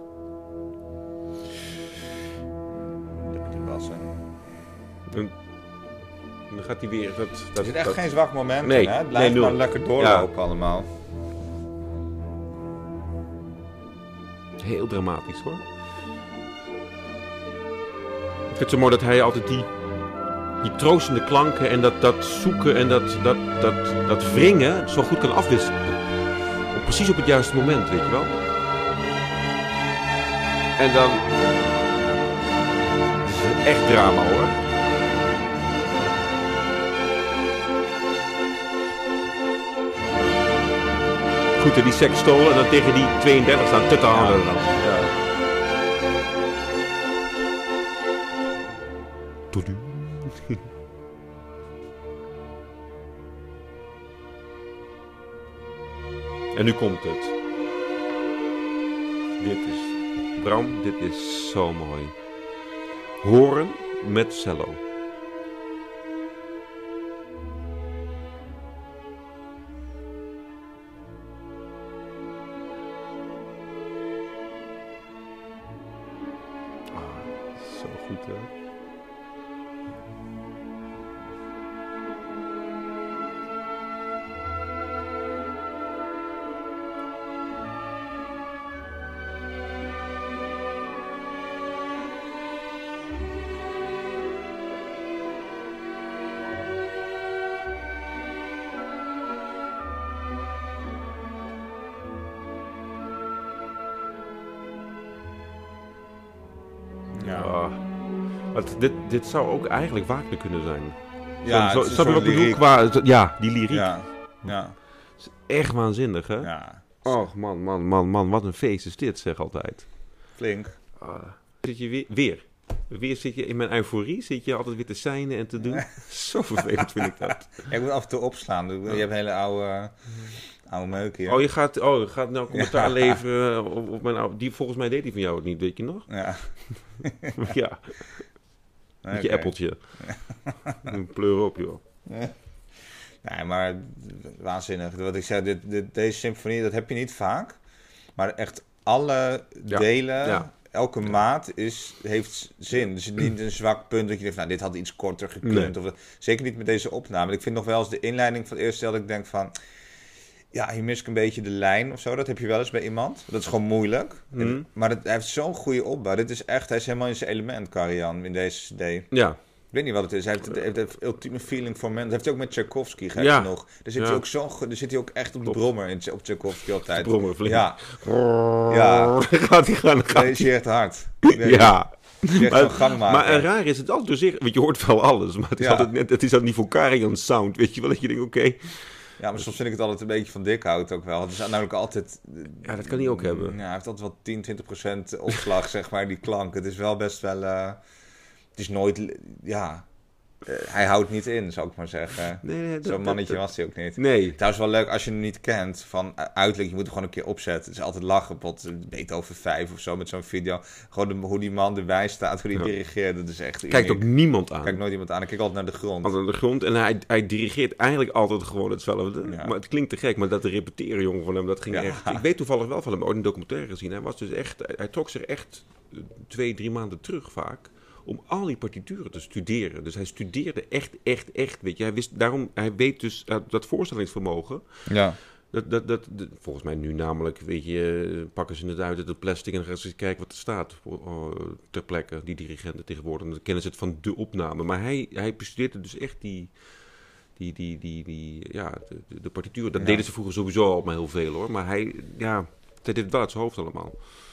Lekker die bassen. En dan gaat hij weer... Dat, dat, Er zit echt dat- geen zwak moment Nee, in, hè? Het blijft nee, nul. maar lekker doorlopen allemaal. Heel dramatisch, hoor. Ik vind het zo mooi dat hij altijd die... Die troostende klanken en dat, dat zoeken en dat, dat, dat, dat wringen zo goed kan afwisselen. Op, precies op het juiste moment, weet je wel. En dan... Het is echt drama, hoor. Goed, hè, die sextol en dan tegen die tweeëndertig staan. Tutta, Ja. ja. Toedu. En nu komt het. Dit is Bram, dit is zo mooi. Horen met cello. Ah, zo goed, hè? Ja. Ah. Want dit, dit zou ook eigenlijk Wagner kunnen zijn. Ja, zo, het is snap je een wat ik soort bedoel? Qua, ja, die lyriek. Ja, ja, Is echt waanzinnig, hè? ja. Oh, man, man, man, man. Wat een feest is dit, zeg altijd. Flink. Ah. Zit je weer, weer? Weer zit je in mijn euforie? Zit je altijd weer te seinen en te doen? Zo vervelend vind ik dat. Ja, ik moet af en toe opslaan. Je hebt een hele oude, oude meuk hier. Oh, je gaat, oh, je gaat nou commentaar ja. leveren op, op mijn oude... Die, volgens mij deed die van jou het niet, weet je nog? Ja. Ja. Met je Okay. appeltje. Pleur op, joh. Nee, maar waanzinnig. Wat ik zei, dit, dit, deze symfonie, dat heb je niet vaak. Maar echt alle Ja. delen, Ja. elke Ja. maat is, heeft zin. Dus het is niet een zwak punt dat je denkt, nou, dit had iets korter gekund. Nee. Of, zeker niet met deze opname. Ik vind nog wel eens de inleiding van het eerste deel dat ik denk van... Ja, hier mis ik een beetje de lijn of zo. Dat heb je wel eens bij iemand. Dat is gewoon moeilijk. Mhm. En, maar het, hij heeft zo'n goede opbouw. Dit is echt, hij is helemaal in zijn element, Karajan, in deze C D. Ja. Ik weet niet wat het is. Hij heeft, hij heeft de ultieme feeling voor mensen. Dat heeft hij ook met Tchaikovsky, gek Ja. genoeg. Daar zit, Ja. hij ook zo, ge- daar zit hij ook echt op de Klopt. brommer in, op Tchaikovsky altijd. Brommer, flink. Ja, Ja. Gaat hij gaan, gaat hij hij. is echt hard. Ik weet Ja. niet. Die is echt Maar, zo'n gang maken. maar en raar is het altijd door zich, want je hoort wel alles, maar het is Ja. altijd net, het is altijd niet voor Karajan sound, weet je wel, dat je denkt, oké, Ja, maar soms vind ik het altijd een beetje van Dikhout ook wel. Het is namelijk altijd... ja, dat kan hij ook hebben. Ja, hij heeft altijd wel tien, twintig procent opslag, zeg maar, die klank. Het is wel best wel... eh, het is nooit... Ja... eh, hij houdt niet in, zou ik maar zeggen. Nee, nee, dat- Zo'n mannetje dat- was hij ook niet. Nee. Trouwens wel leuk als je hem niet kent van uh, uiterlijk. Je moet hem gewoon een keer opzetten. Het is altijd lachen. Pot Beethoven vijf of zo met zo'n video. Gewoon de, hoe die man erbij staat, hoe die Ja. dirigeert. Dat is echt Kijkt uniek. ook niemand aan. Kijkt nooit iemand aan. Ik kijk altijd naar de grond. Altijd aan de grond en hij, hij dirigeert eigenlijk altijd gewoon hetzelfde. Ja. Maar het klinkt te gek, maar dat te repeteren, jongen, van hem, dat ging Ja. echt... Ik weet toevallig wel van hem, ooit een documentaire gezien. Hij was dus echt... Hij, hij trok zich echt eh, twee, drie maanden terug vaak om al die partituren te studeren. Dus hij studeerde echt, echt, echt, weet je. Hij wist, daarom, hij weet dus uh, dat voorstellingsvermogen... Ja. Dat, dat, dat, dat- volgens mij nu namelijk, weet je, pakken ze het uit uit het plastic en dan gaan ze eens kijken wat er staat uh, ter plekke, die dirigenten tegenwoordig. En dan kennen ze het van de opname. Maar hij, hij bestudeerde dus echt die, die, die, die, die ja, de, de, de partituur. Dat Ja. deden ze vroeger sowieso al maar heel veel hoor. Maar hij, ja, hij deed het wel uit zijn hoofd allemaal.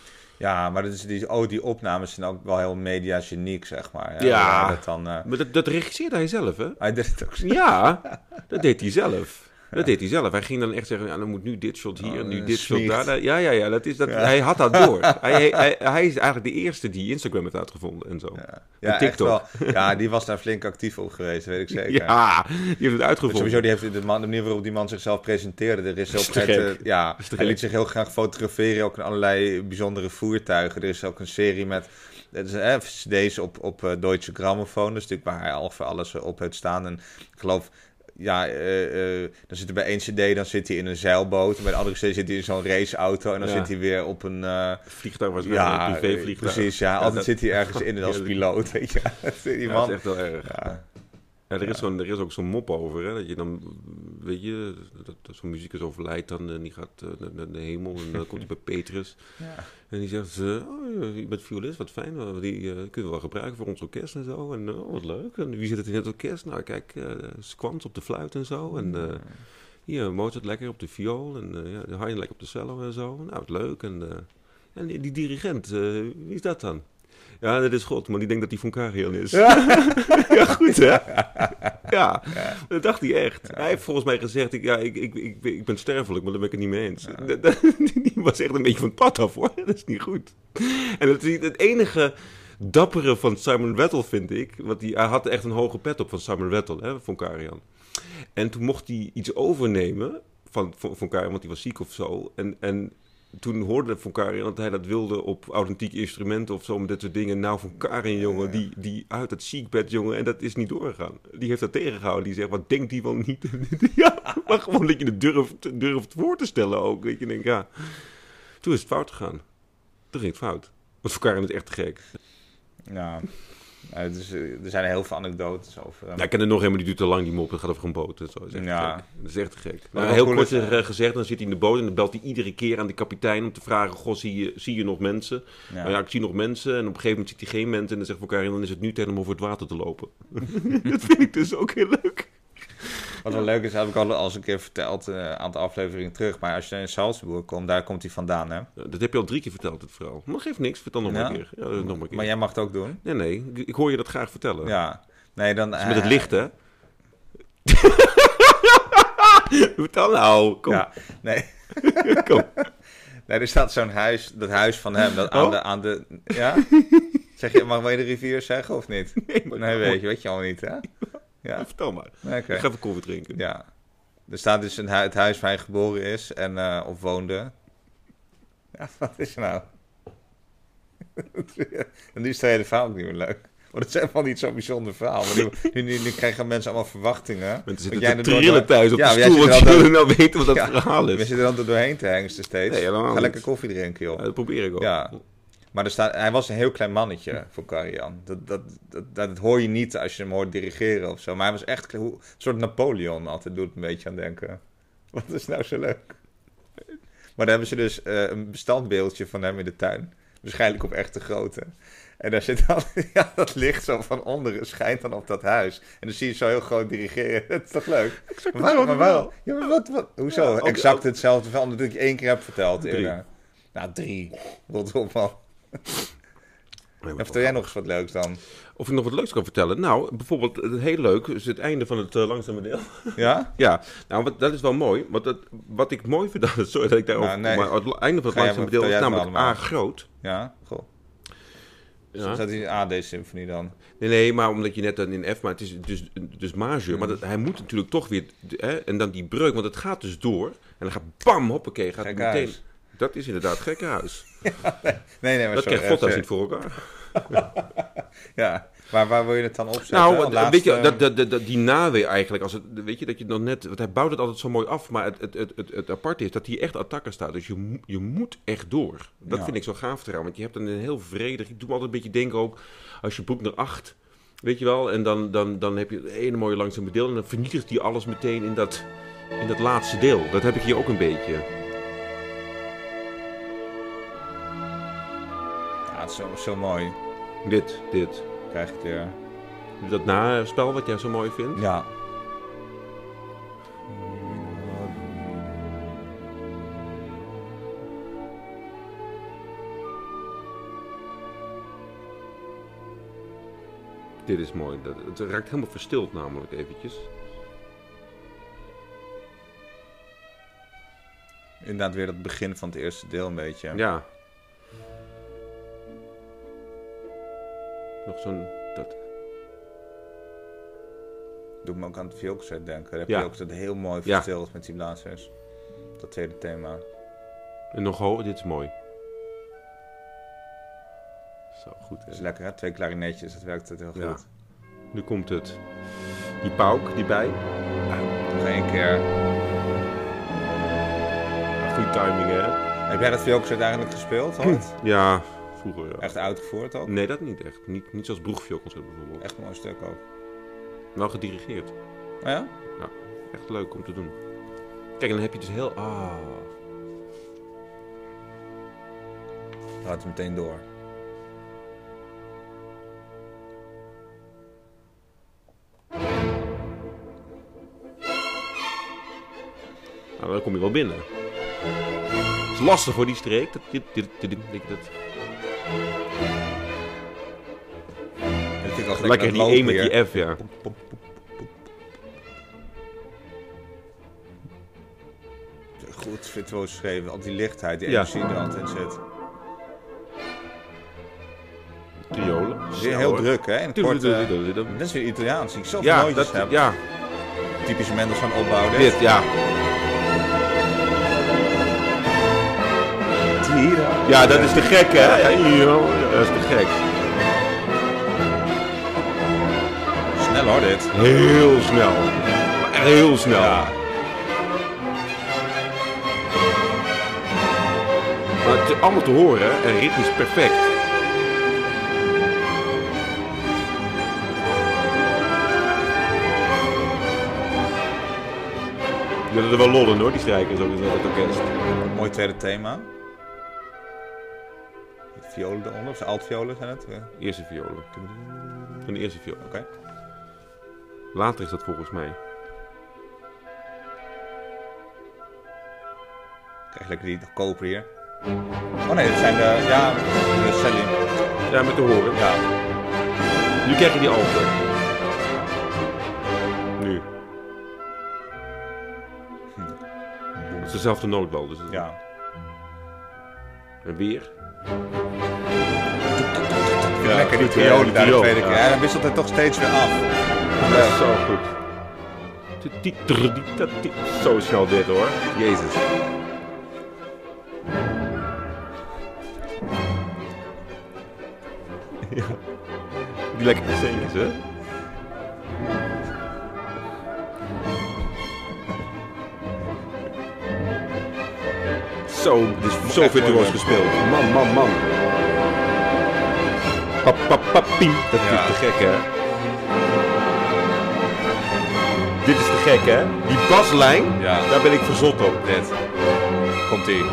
Ja, maar dat is die, oh, die opnames zijn ook wel heel mediageniek, zeg maar. Ja. Ja. Dat dan, uh, Maar dat, dat regisseerde hij zelf, hè? hij deed het ook zo. Ja, dat deed hij zelf. Dat deed hij zelf. Hij ging dan echt zeggen, ja, dan moet nu dit shot hier, Oh, nu een dit shot smiert. daar. Ja, ja, ja. Dat is, dat, Ja. Hij had dat door. hij, hij, hij, hij is eigenlijk de eerste die Instagram heeft uitgevonden en zo. Ja, En ja echt TikTok. wel. Ja, die was daar flink actief op geweest, weet ik zeker. Ja, die heeft het Maar uitgevonden. sowieso, die heeft de, man, de manier waarop die man zichzelf presenteerde. Er is Dat is ook te het, gek. eh, ja, Dat is te hij gek. liet zich heel graag fotograferen, ook in allerlei bijzondere voertuigen. Er is ook een serie met dat is, eh, cd's op, op uh, Deutsche Grammophon, dus natuurlijk waar hij al voor alles uh, op heeft staan. En ik geloof, ja, uh, uh, dan zit er bij één cd, dan zit hij in een zeilboot. En bij de andere cd zit hij in zo'n raceauto. En dan Ja. zit hij weer op een... Uh, Vliegtuig was wel ja, een privévliegtuig. precies, ja. Altijd dat- zit hij ergens in als Ja, piloot, weet je. Die Ja, man, dat is echt wel erg. ja. Ja, er, is Ja. zo'n, er is ook zo'n mop over, hè, dat je dan, weet je, dat, dat zo'n muzikus overlijdt dan en die gaat uh, naar, naar de hemel en dan komt hij bij Petrus. Ja. En die zegt, uh, oh, je bent violist, wat fijn, uh, die uh, kunnen we wel gebruiken voor ons orkest en zo. En uh, oh, wat leuk. En wie zit het in het orkest? Nou, kijk, uh, Squans op de fluit en zo. En uh, hier, Mozart lekker op de viool en uh, ja, Haydn lekker op de cello en zo. Nou, wat leuk. En, uh, en die, die dirigent, uh, wie is dat dan? Ja, dat is God, maar die denkt dat hij van Karajan is. Ja, ja goed hè? Ja, ja, dat dacht hij echt. Ja. Hij heeft volgens mij gezegd, ik, ja, ik, ik, ik, ik ben sterfelijk, maar daar ben ik het niet mee eens. Ja. Die was echt een beetje van het pad af hoor, dat is niet goed. En het, het enige dappere van Simon Rattle vind ik, want die, hij had echt een hoge pet op van Simon Rattle, hè, van Karajan. En toen mocht hij iets overnemen van, van, van Karajan, want hij was ziek of zo. En... en toen hoorde Von Karajan dat hij dat wilde op authentieke instrumenten of zo, met dat soort dingen. Nou, Von Karajan, jongen, die, die uit het ziekbed, jongen, en dat is niet doorgegaan. Die heeft dat tegengehouden. Die zegt, wat denkt die wel niet? Ja, maar gewoon dat je het durft, durft voor te stellen ook. Weet je, denk, ja. Toen is het fout gegaan. Toen ging het fout. Want Von Karajan is echt te gek. Ja, uh, dus, uh, er zijn heel veel anekdotes over. Um... Ja, ik ken het nog helemaal, die duurt te lang, die mop. Dat gaat over een boot. Dat is echt ja. gek. Dat is echt te gek. Nou, heel kort uh, gezegd, dan zit hij in de boot en dan belt hij iedere keer aan de kapitein om te vragen, goh, zie je, zie je nog mensen? Ja. Nou ja, ik zie nog mensen. En op een gegeven moment ziet hij geen mensen en dan zegt Von Karajan, dan is het nu tijd om over het water te lopen. Dat vind ik dus ook heel leuk. Wat wel leuk is, heb ik al eens een keer verteld, een uh, aantal afleveringen terug. Maar als je in Salzburg komt, daar komt hij vandaan, hè? Ja, dat heb je al drie keer verteld, het verhaal. Maar geeft niks, vertel nog, ja? maar een keer. Ja, nog maar een keer. Maar jij mag het ook doen? Nee, nee, ik hoor je dat graag vertellen. Ja. Nee, dan... Dus met het licht, hè? Vertel nou, kom. Ja, nee. Kom. Nee, er staat zo'n huis, dat huis van hem, dat aan, oh? de, aan de... Ja? Zeg je, mag je de rivier zeggen of niet? Nee, maar nee weet je, weet je al niet, hè? Ja, vertel maar. Okay. Ik ga even koffie drinken. Ja. Er staat dus een hu- het huis waar hij geboren is en uh, of woonde. Ja, wat is er nou? En nu is het hele verhaal ook niet meer leuk. Want het is helemaal niet zo'n bijzonder verhaal. Maar nu, nu, nu, nu krijgen mensen allemaal verwachtingen. Mensen zitten te trillen door... thuis op ja, de stoel, want ze willen nou weten wat dat ja, verhaal is. We zitten er dan doorheen te hengsten steeds. Nee, Ga niet. lekker koffie drinken, joh. Ja, dat probeer ik ook. Ja. Maar er staat, hij was een heel klein mannetje voor Karajan. Dat, dat, dat, dat hoor je niet als je hem hoort dirigeren of zo. Maar hij was echt een soort Napoleon altijd, doet het een beetje aan denken. Wat is nou zo leuk? Maar dan hebben ze dus uh, een bestandbeeldje van hem in de tuin. Waarschijnlijk op echte grootte. En daar zit dan, ja, dat licht zo van onderen schijnt dan op dat huis. En dan zie je zo heel groot dirigeren. Dat is toch leuk? Exact maar waarom? Maar waarom? Ja, maar wat, wat? Hoezo? Ja, ook, exact ook, hetzelfde van dat ik één keer heb verteld eerder. Nou, drie. Rot op, man. Nee, en vertel jij nog eens wat leuks dan? Of ik nog wat leuks kan vertellen? Nou, bijvoorbeeld, heel leuk, is het einde van het uh, langzame deel. Ja? Ja, nou, wat, dat is wel mooi. Want dat, wat ik mooi vind, sorry dat ik daarover nou, nee. kom, maar het einde van het langzame deel is namelijk A groot. Ja, goh. Ja. Dus dat is een A D-symfonie dan? Nee, nee, maar omdat je net dan in F, maar het is dus, dus majeur. Maar dat, hij moet natuurlijk toch weer, hè, en dan die breuk, want het gaat dus door. En dan gaat bam, hoppakee, gaat het meteen... Huis. Dat is inderdaad gekkenhuis. Ja, nee, nee, nee, maar dat krijgt Fotas niet voor elkaar. Ja, maar waar wil je het dan opzetten? Nou, laatste... weet je, dat, dat, dat, die naweer eigenlijk, als het, weet je, dat je nog net, want hij bouwt het altijd zo mooi af, maar het, het, het, het, het aparte is dat hier echt attacker staat. Dus je, je moet echt door. Dat ja. vind ik zo gaaf eraan, want je hebt een heel vredig, ik doe me altijd een beetje denken ook, als je boekt naar acht, weet je wel, en dan, dan, dan heb je een hele mooie langzame deel en dan vernietigt hij alles meteen in dat, in dat laatste deel. Dat heb ik hier ook een beetje. Ja, het is zo, zo mooi. Dit, dit. Krijg ik weer. Dat naspel wat jij zo mooi vindt? Ja. Dit is mooi. Het raakt helemaal verstild namelijk eventjes. Inderdaad weer het begin van het eerste deel een beetje. Ja. Nog zo'n... Dat. Doe me ook aan het vioolconcert denken. Daar heb ja. je ook dat heel mooi verstild ja. met die blazers. Dat tweede thema. En nog hoger, dit is mooi. Zo, goed. Dat is lekker, hè? Twee klarinetjes, dat werkt het heel goed. Ja. Nu komt het. Die pauk, die bij. Ja, nog één keer. Ja, goede timing, hè? Heb jij dat vioolconcert eigenlijk gespeeld, ooit? Ja, vroeger, ja. Echt uitgevoerd ook? Nee, dat niet echt. Niet, niet zoals Broegvioolconcert bijvoorbeeld. Echt een mooi stuk ook. Wel gedirigeerd. Oh ja? Ja, echt leuk om te doen. Kijk, en dan heb je dus heel... Ah. Gaat het meteen door. Nou, dan kom je wel binnen. Het is lastig voor die streek. Dat, dit, dit, dit, dit, dit, dit. Lekker, lekker die E met die F, ja. Pop, pop, pop, pop. Goed, virtuoos geschreven. Al die lichtheid, die energie ja. er altijd in zit. Triolen. Weer heel druk, hè? In het kort, uh, dit is weer Italiaans. Ik zelf ja, nooit dat, heb. Ja. Typische Mendelssohn opbouw. Dit, ja. Ja, dat is te gek, hè? Ja, ja, dat is te gek. Snel hoor, dit. Heel snel. Maar echt heel snel. Ja. Maar het is allemaal te horen en ritmisch perfect. Die hadden er wel lol in hoor, die strijkers ook in het orkest. Mooi tweede thema. Violen eronder, of zijn altviolen zijn het? Eerste violen. Van de eerste violen. Oké. Okay. Later is dat volgens mij. Krijg lekker die koper hier. Oh nee, dat zijn de, ja, de Celine. Ja, met de horen. Ja. Nu krijg je die alten. Nu. Hm. Het is dezelfde nootbal, dus. Ja. En weer. Ja, lekker die violen daar de tweede keer. Ja, dan wisselt het toch steeds weer af. Dat is zo goed. Zo snel dit hoor. Jezus. Ja. Die lekkere scènes, hè? Zo, het is zo virtuoos gespeeld. Man, man, man. Pap, pap, pap, piem. Dat is Ja. te gek, hè? Dit is te gek, hè? Die baslijn, Ja. daar ben ik verzot op. Dit. Komt-ie.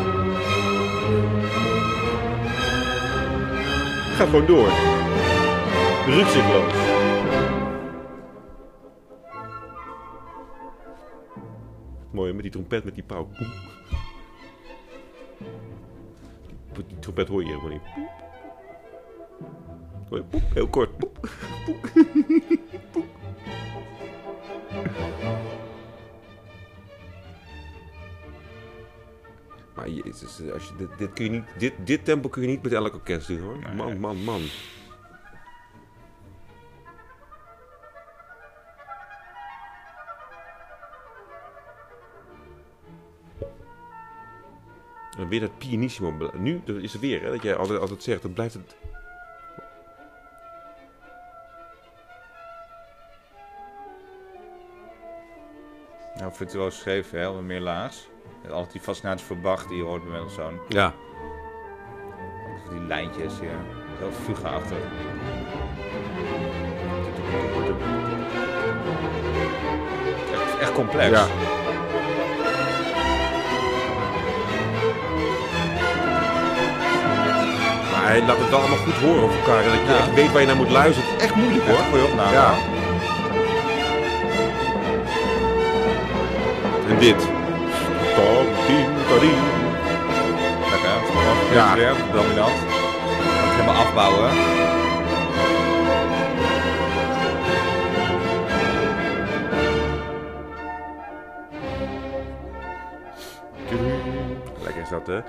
Gaat gewoon door. Rukzichtloos. Mooi, met die trompet, met die pauw. Poep. Die trompet hoor je helemaal niet. Poep. Hoor je? Poep. Heel kort. Poep. Poep. Poep. Maar jezus, als je dit, dit, kun je niet, dit, dit tempo kun je niet met elk orkest doen hoor. Nee. Man, man, man. En weer dat pianissimo. Nu is het weer, hè, dat jij altijd, altijd zegt, dan blijft het... Nou, virtuoos geschreven, hè, wat meer laags. Altijd die fascinatie voor Bach die je hoort bij Mendelssohn. Ja. Ook die lijntjes hier. Heel fuga-achtig. Echt, echt complex. Ja. Maar hij laat het wel allemaal goed horen op elkaar. En dat je Ja. echt weet waar je naar moet luisteren. Het is echt moeilijk hoor. Echt goeie opname. Ja. En dit. Tom, tien, tadien. Lekker, hè? Ja. Weer, dominant. Gaat het helemaal afbouwen. Lekker is dat, hè?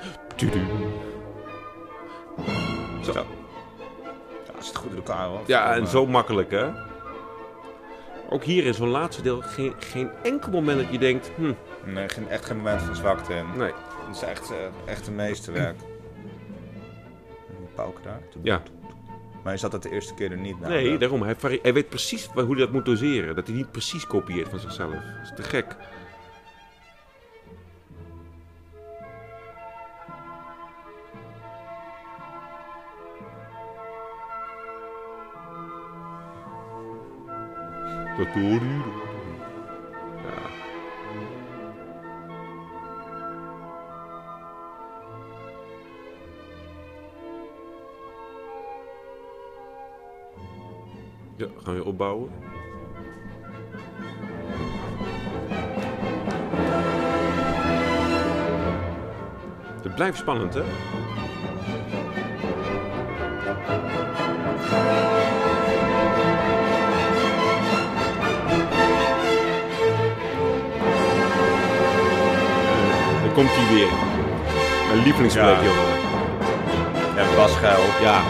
Zo. Ja, het zit goed in elkaar, hoor. Ja, en Maar- zo makkelijk, hè? Ook hier in zo'n laatste deel geen, geen enkel moment dat je denkt... Hm, Nee, geen, echt geen moment van zwakte in. nee. Het is echt, uh, echt een meesterwerk. Die pauken daar. Ja. Maar je zat dat de eerste keer er niet naar. Nee, daarom. Hij, vari- hij weet precies wa- hoe hij dat moet doseren. Dat hij niet precies kopieert van zichzelf. Dat is te gek. Dat hoor je. Ja. Ja, gaan we opbouwen. Het blijft spannend, hè? Dan komt hij weer. Mijn lievelingsplek, Ja. jongen. Ja, basgeil. Ja.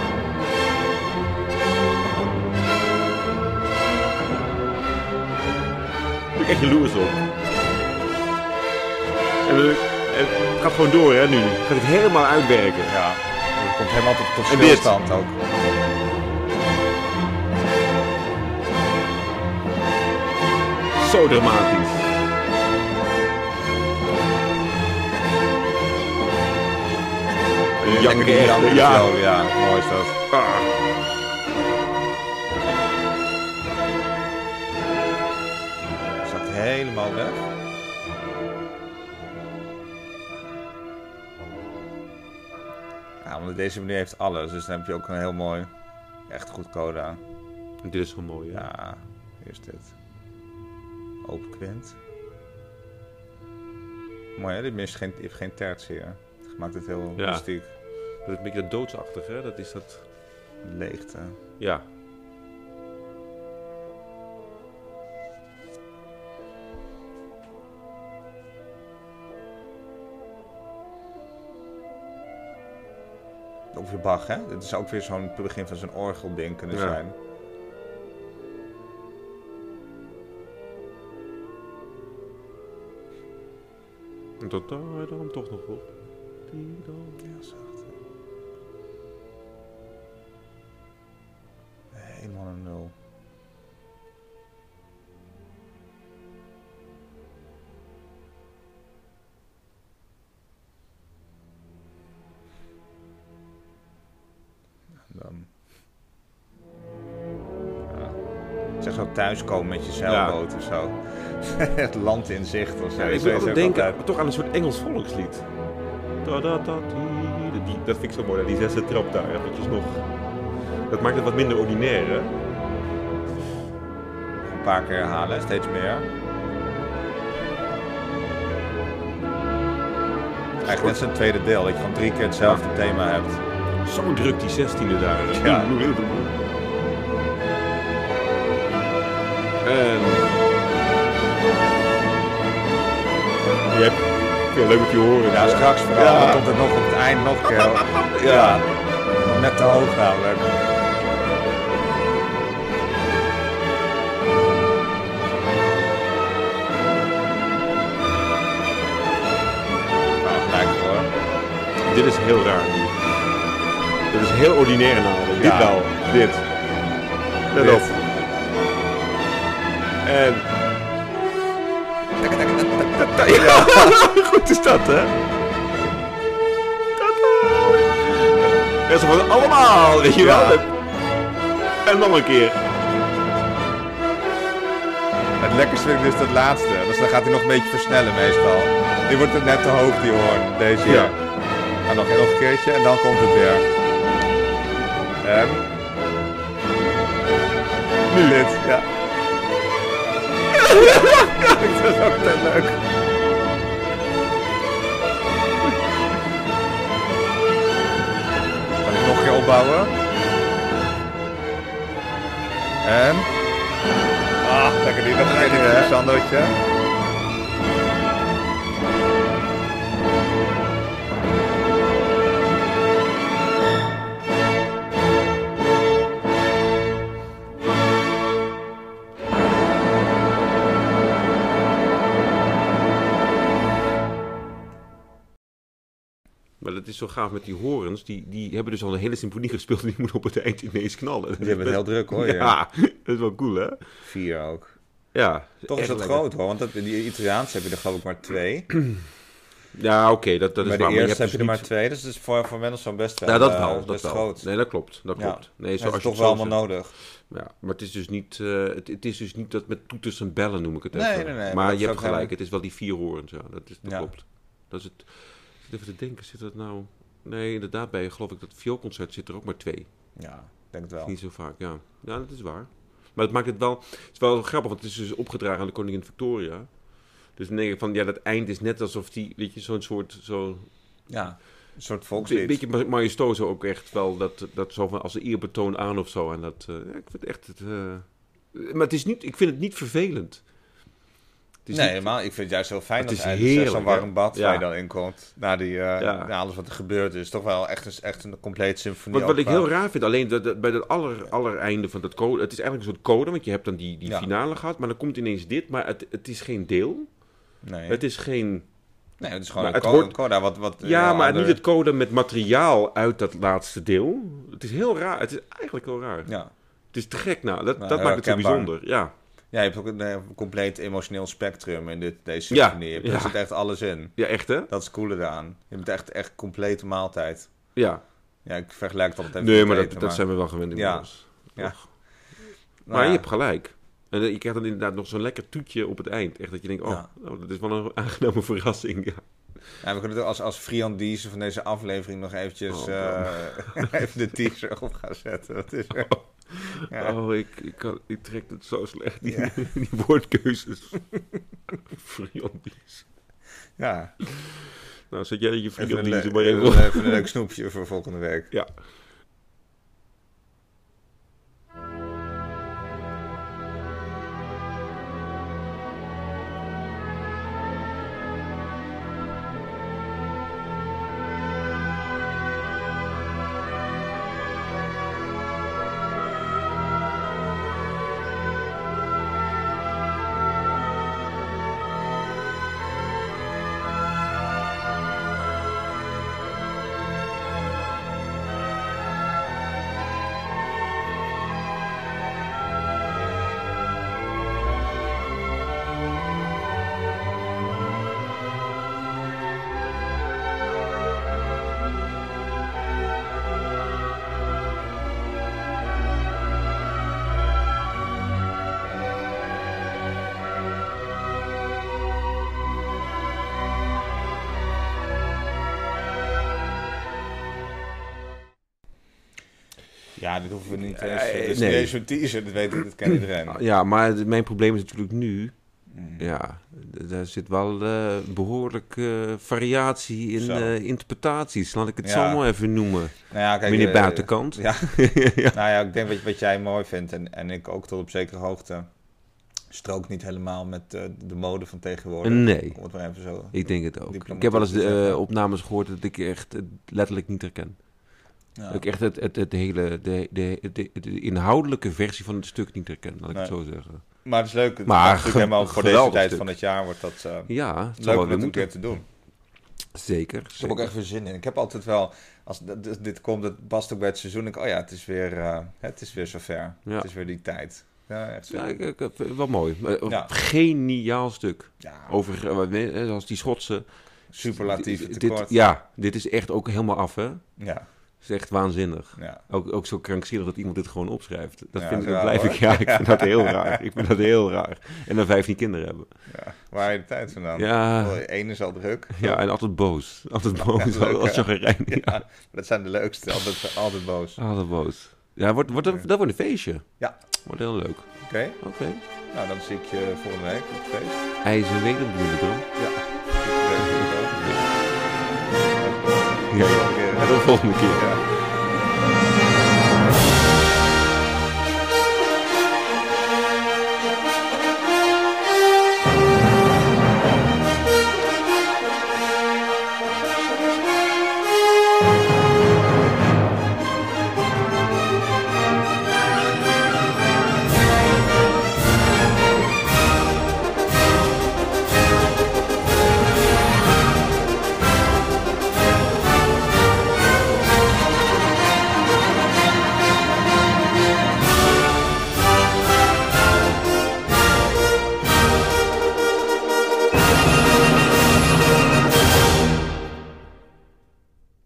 Ik ben echt jaloers op. En dan En het gaat gewoon door, hè, nu. Het gaat het helemaal uitwerken. Ja, het komt helemaal tot, tot En dit? stilstand ook. Zo dramatisch. Een janker Lekker die echt, janker, ja. zo, ja, mooi is dat. Ah. Zakt helemaal weg. Ja, want deze manier heeft alles, dus dan heb je ook een heel mooi, echt goed coda. Dit is wel mooi, hè? Ja, hier is dit. Open kwint. Mooi hè, dit mist geen, heeft geen tertie hier. Het maakt het heel Ja. mystiek. Dat is een beetje dat doodsachtig, hè? Dat is dat... Leegte. Ja. Ook weer Bach hè, dit is ook weer zo'n begin van zo'n orgelding kunnen Ja. zijn. En tot daar dan toch nog op. Die dan. Ja, zacht. Helemaal een nul. En dan... Ja. Zeg zo thuiskomen met je zeilboot of zo. Het land in zicht of zo. Ja, ik Dat moet is altijd ook denken altijd- toch aan een soort Engels volkslied. Da, da, da, die, die, dat vind ik zo mooi, hè, die zesde trap daar, eventjes nog. Dat maakt het wat minder ordinair, hè? Een paar keer herhalen, steeds meer. Eigenlijk net zijn tweede deel, dat je gewoon drie keer hetzelfde thema hebt. Zo druk die zestiende daar. hè. Ja. En... Je hebt... Ik vind het leuk om te horen. Ja, straks vooral, Ja. dan komt het nog op het eind nog een keer. Ja, net te hoog namelijk. Nou, gelijk hoor. Dit is heel raar. Dit is heel ordinair namelijk. Dit Ja. wel. Dit. Let Dit. op. En... Ja, goed is dat, hè? Ja, ze van allemaal, weet je wel. Ja. En nog een keer. Het lekkerste vind ik dus dat laatste. Dus dan gaat hij nog een beetje versnellen meestal. Die wordt het net te hoog, die hoorn. Deze hier. Ja. En nog, nog een keertje en dan komt het weer. En... Nu dit, ja. Dat is ook altijd leuk. Kan ik nog een keer opbouwen? En... Ah, lekker die. Dat is een interessantootje. Maar dat is zo gaaf met die horens. Die, die hebben dus al een hele symfonie gespeeld en die moeten op het eind ineens knallen. Dat Die is hebben het heel best- druk hoor. Ja. Ja, dat is wel cool, hè? Vier ook. Ja. Toch is echt dat lekker. groot hoor, want dat, in die Italiaans heb je er geloof ik maar twee. Ja, oké, dat, dat is Bij de waar. Maar je eerste hebt heb je dus er maar twee, dus het is voor, voor Mendelssohn best wel, Ja, dat eh, wel. Dat best wel. groot. Nee, dat klopt. Dat Ja. klopt. Nee, Dat zoals is je toch het wel zo allemaal zegt. nodig. Ja, maar het is dus niet, eh, het, het is dus niet dat met toeters en bellen noem ik het Nee, even. nee, nee, maar Maar dat je is hebt ook gelijk, helemaal- het is wel die vier horens, ja. Dat, is, dat Ja. klopt. Dat is het. Ik zit even te denken, zit dat nou... Nee, inderdaad, bij geloof ik dat vioolconcert zit er ook maar twee. Ja, ik denk het Dat is wel. niet zo vaak, ja. Ja, dat is waar. Maar het maakt het wel... Het is wel grappig, want het is dus opgedragen aan de koningin Victoria. Dus dan denk ik van, ja, dat eind is net alsof die, weet je, zo'n soort... Zo, Ja, een soort een volkslied. beetje ma- majestoos ook echt wel, dat, dat zo van als een eerbetoon aan of zo. En dat, eh, ja, ik vind echt het... eh, maar het is niet, ik vind het niet vervelend. Het is Nee, niet- maar ik vind het juist heel fijn Het dat is het heerlijk, zo'n hè? warm bad Ja. waar je dan in komt. Na, die, eh, Ja. na alles wat er gebeurd is. Toch wel echt een, echt een complete symfonie. Wat, wat ik ook heel qua- raar vind, alleen dat, dat bij het aller, aller einde van dat code... Het is eigenlijk een soort code, want je hebt dan die, die Ja. finale gehad. Maar dan komt ineens dit, maar het, het is geen deel. Nee. Het is geen Nee, het is gewoon Maar een het co- hoort- coda. Wat, wat Ja, heel maar andere- niet het coda met materiaal uit dat laatste deel. Het is heel raar. Het is eigenlijk heel raar. Ja. Het is te gek nou. Dat, Nou, dat heel maakt het zo herkenbaar. bijzonder. Ja. ja, je hebt ook een eh, compleet emotioneel spectrum in dit, deze Ja, symfonie. Er ja. zit echt alles in. ja, echt hè? Dat is het coole eraan. Je bent echt echt complete maaltijd. Ja. Ja, ik vergelijk het altijd even Nee, met maar dat, eten, dat zijn we wel gewend Ja. inmiddels. Ja. Toch? Nou Maar ja. je hebt gelijk. En eh, je krijgt dan inderdaad nog zo'n lekker toetje op het eind. Echt dat je denkt, oh, Ja. nou, dat is wel een aangename verrassing. Ja. Ja, we kunnen er als, als friandise van deze aflevering nog eventjes Oh, eh, even de teaser op gaan zetten. Dat is er. Ja. Oh, ik, ik, kan, ik trek het zo slecht, die, Ja. die woordkeuzes. Friandise. Ja, Nou, zet jij je even een, friandise le- maar even even, op. even een leuk snoepje voor volgende week. Ja. Ja, dit hoeven we niet eens. Eh, Dit is nee. niet eens zo'n teaser, dat weet ik, dat kent iedereen. Ja, maar het- mijn probleem is natuurlijk nu... Mm. Ja, d- daar zit wel eh, behoorlijk eh, variatie in Zo. eh, interpretaties. Laat ik het Ja. zo maar even noemen. Nou ja, kijk, Meneer eh, Buitenkant. Ja, ja. nou ja, ik denk wat, wat jij mooi vindt en, en ik ook tot op zekere hoogte strookt niet helemaal met eh, de mode van tegenwoordig. Nee, Om het maar even zo. ik denk het ook. Diplomatiek Ik heb wel eens te de, eh, zeggen. opnames gehoord dat ik echt het letterlijk niet herken. Ja. Dat ik echt het, het, het hele, de, de, de, de inhoudelijke versie van het stuk niet herken, laat ik het Nee. zo zeggen. Maar het is leuk. Het Maar is natuurlijk ge- helemaal voor deze geweldig tijd stuk. van het jaar wordt dat eh, Ja, het zal leuk wel om weer dat een keer moeten. te doen. Zeker. Ik heb ook echt veel zin in. Ik heb altijd wel, als d- d- dit komt, het past ook bij het seizoen. Ik, oh ja, het is weer, eh, het is weer zover. Ja. Het is weer die tijd. Ja, echt zo. Ja, ik, ik, ik- wel mooi. Eh, Ja. Geniaal stuk. Ja, Over, eh, wat- nee, als die Schotse... superlatieve Dit- tekort. dit, ja, dit is echt ook helemaal af, hè? Ja, Het is echt waanzinnig. ja. Ook, ook zo krankzinnig dat iemand dit gewoon opschrijft. Dat, Ja, vind, dat dat is blijf raar, ik, hoor. ja, ik vind dat heel raar. Ik vind dat heel raar. En dan vijftien kinderen hebben. ja. Waar haal je de tijd vandaan? Ja. Oh, één is al druk. Ja, en altijd boos. Altijd boos, Ja, leuk, als hè? chagrijnig. Ja, Ja, dat zijn de leukste. Altijd, altijd boos. Oké. altijd boos. Ja, wordt, wordt, een- dat wordt een feestje. Ja. Wordt heel leuk. Oké. Nou, dan zie ik je volgende week op het feest. IJzer weten doen we erom. Ja. Ik, eh, Ja, ja. Volgende keer. En tot de volgende keer. Ja.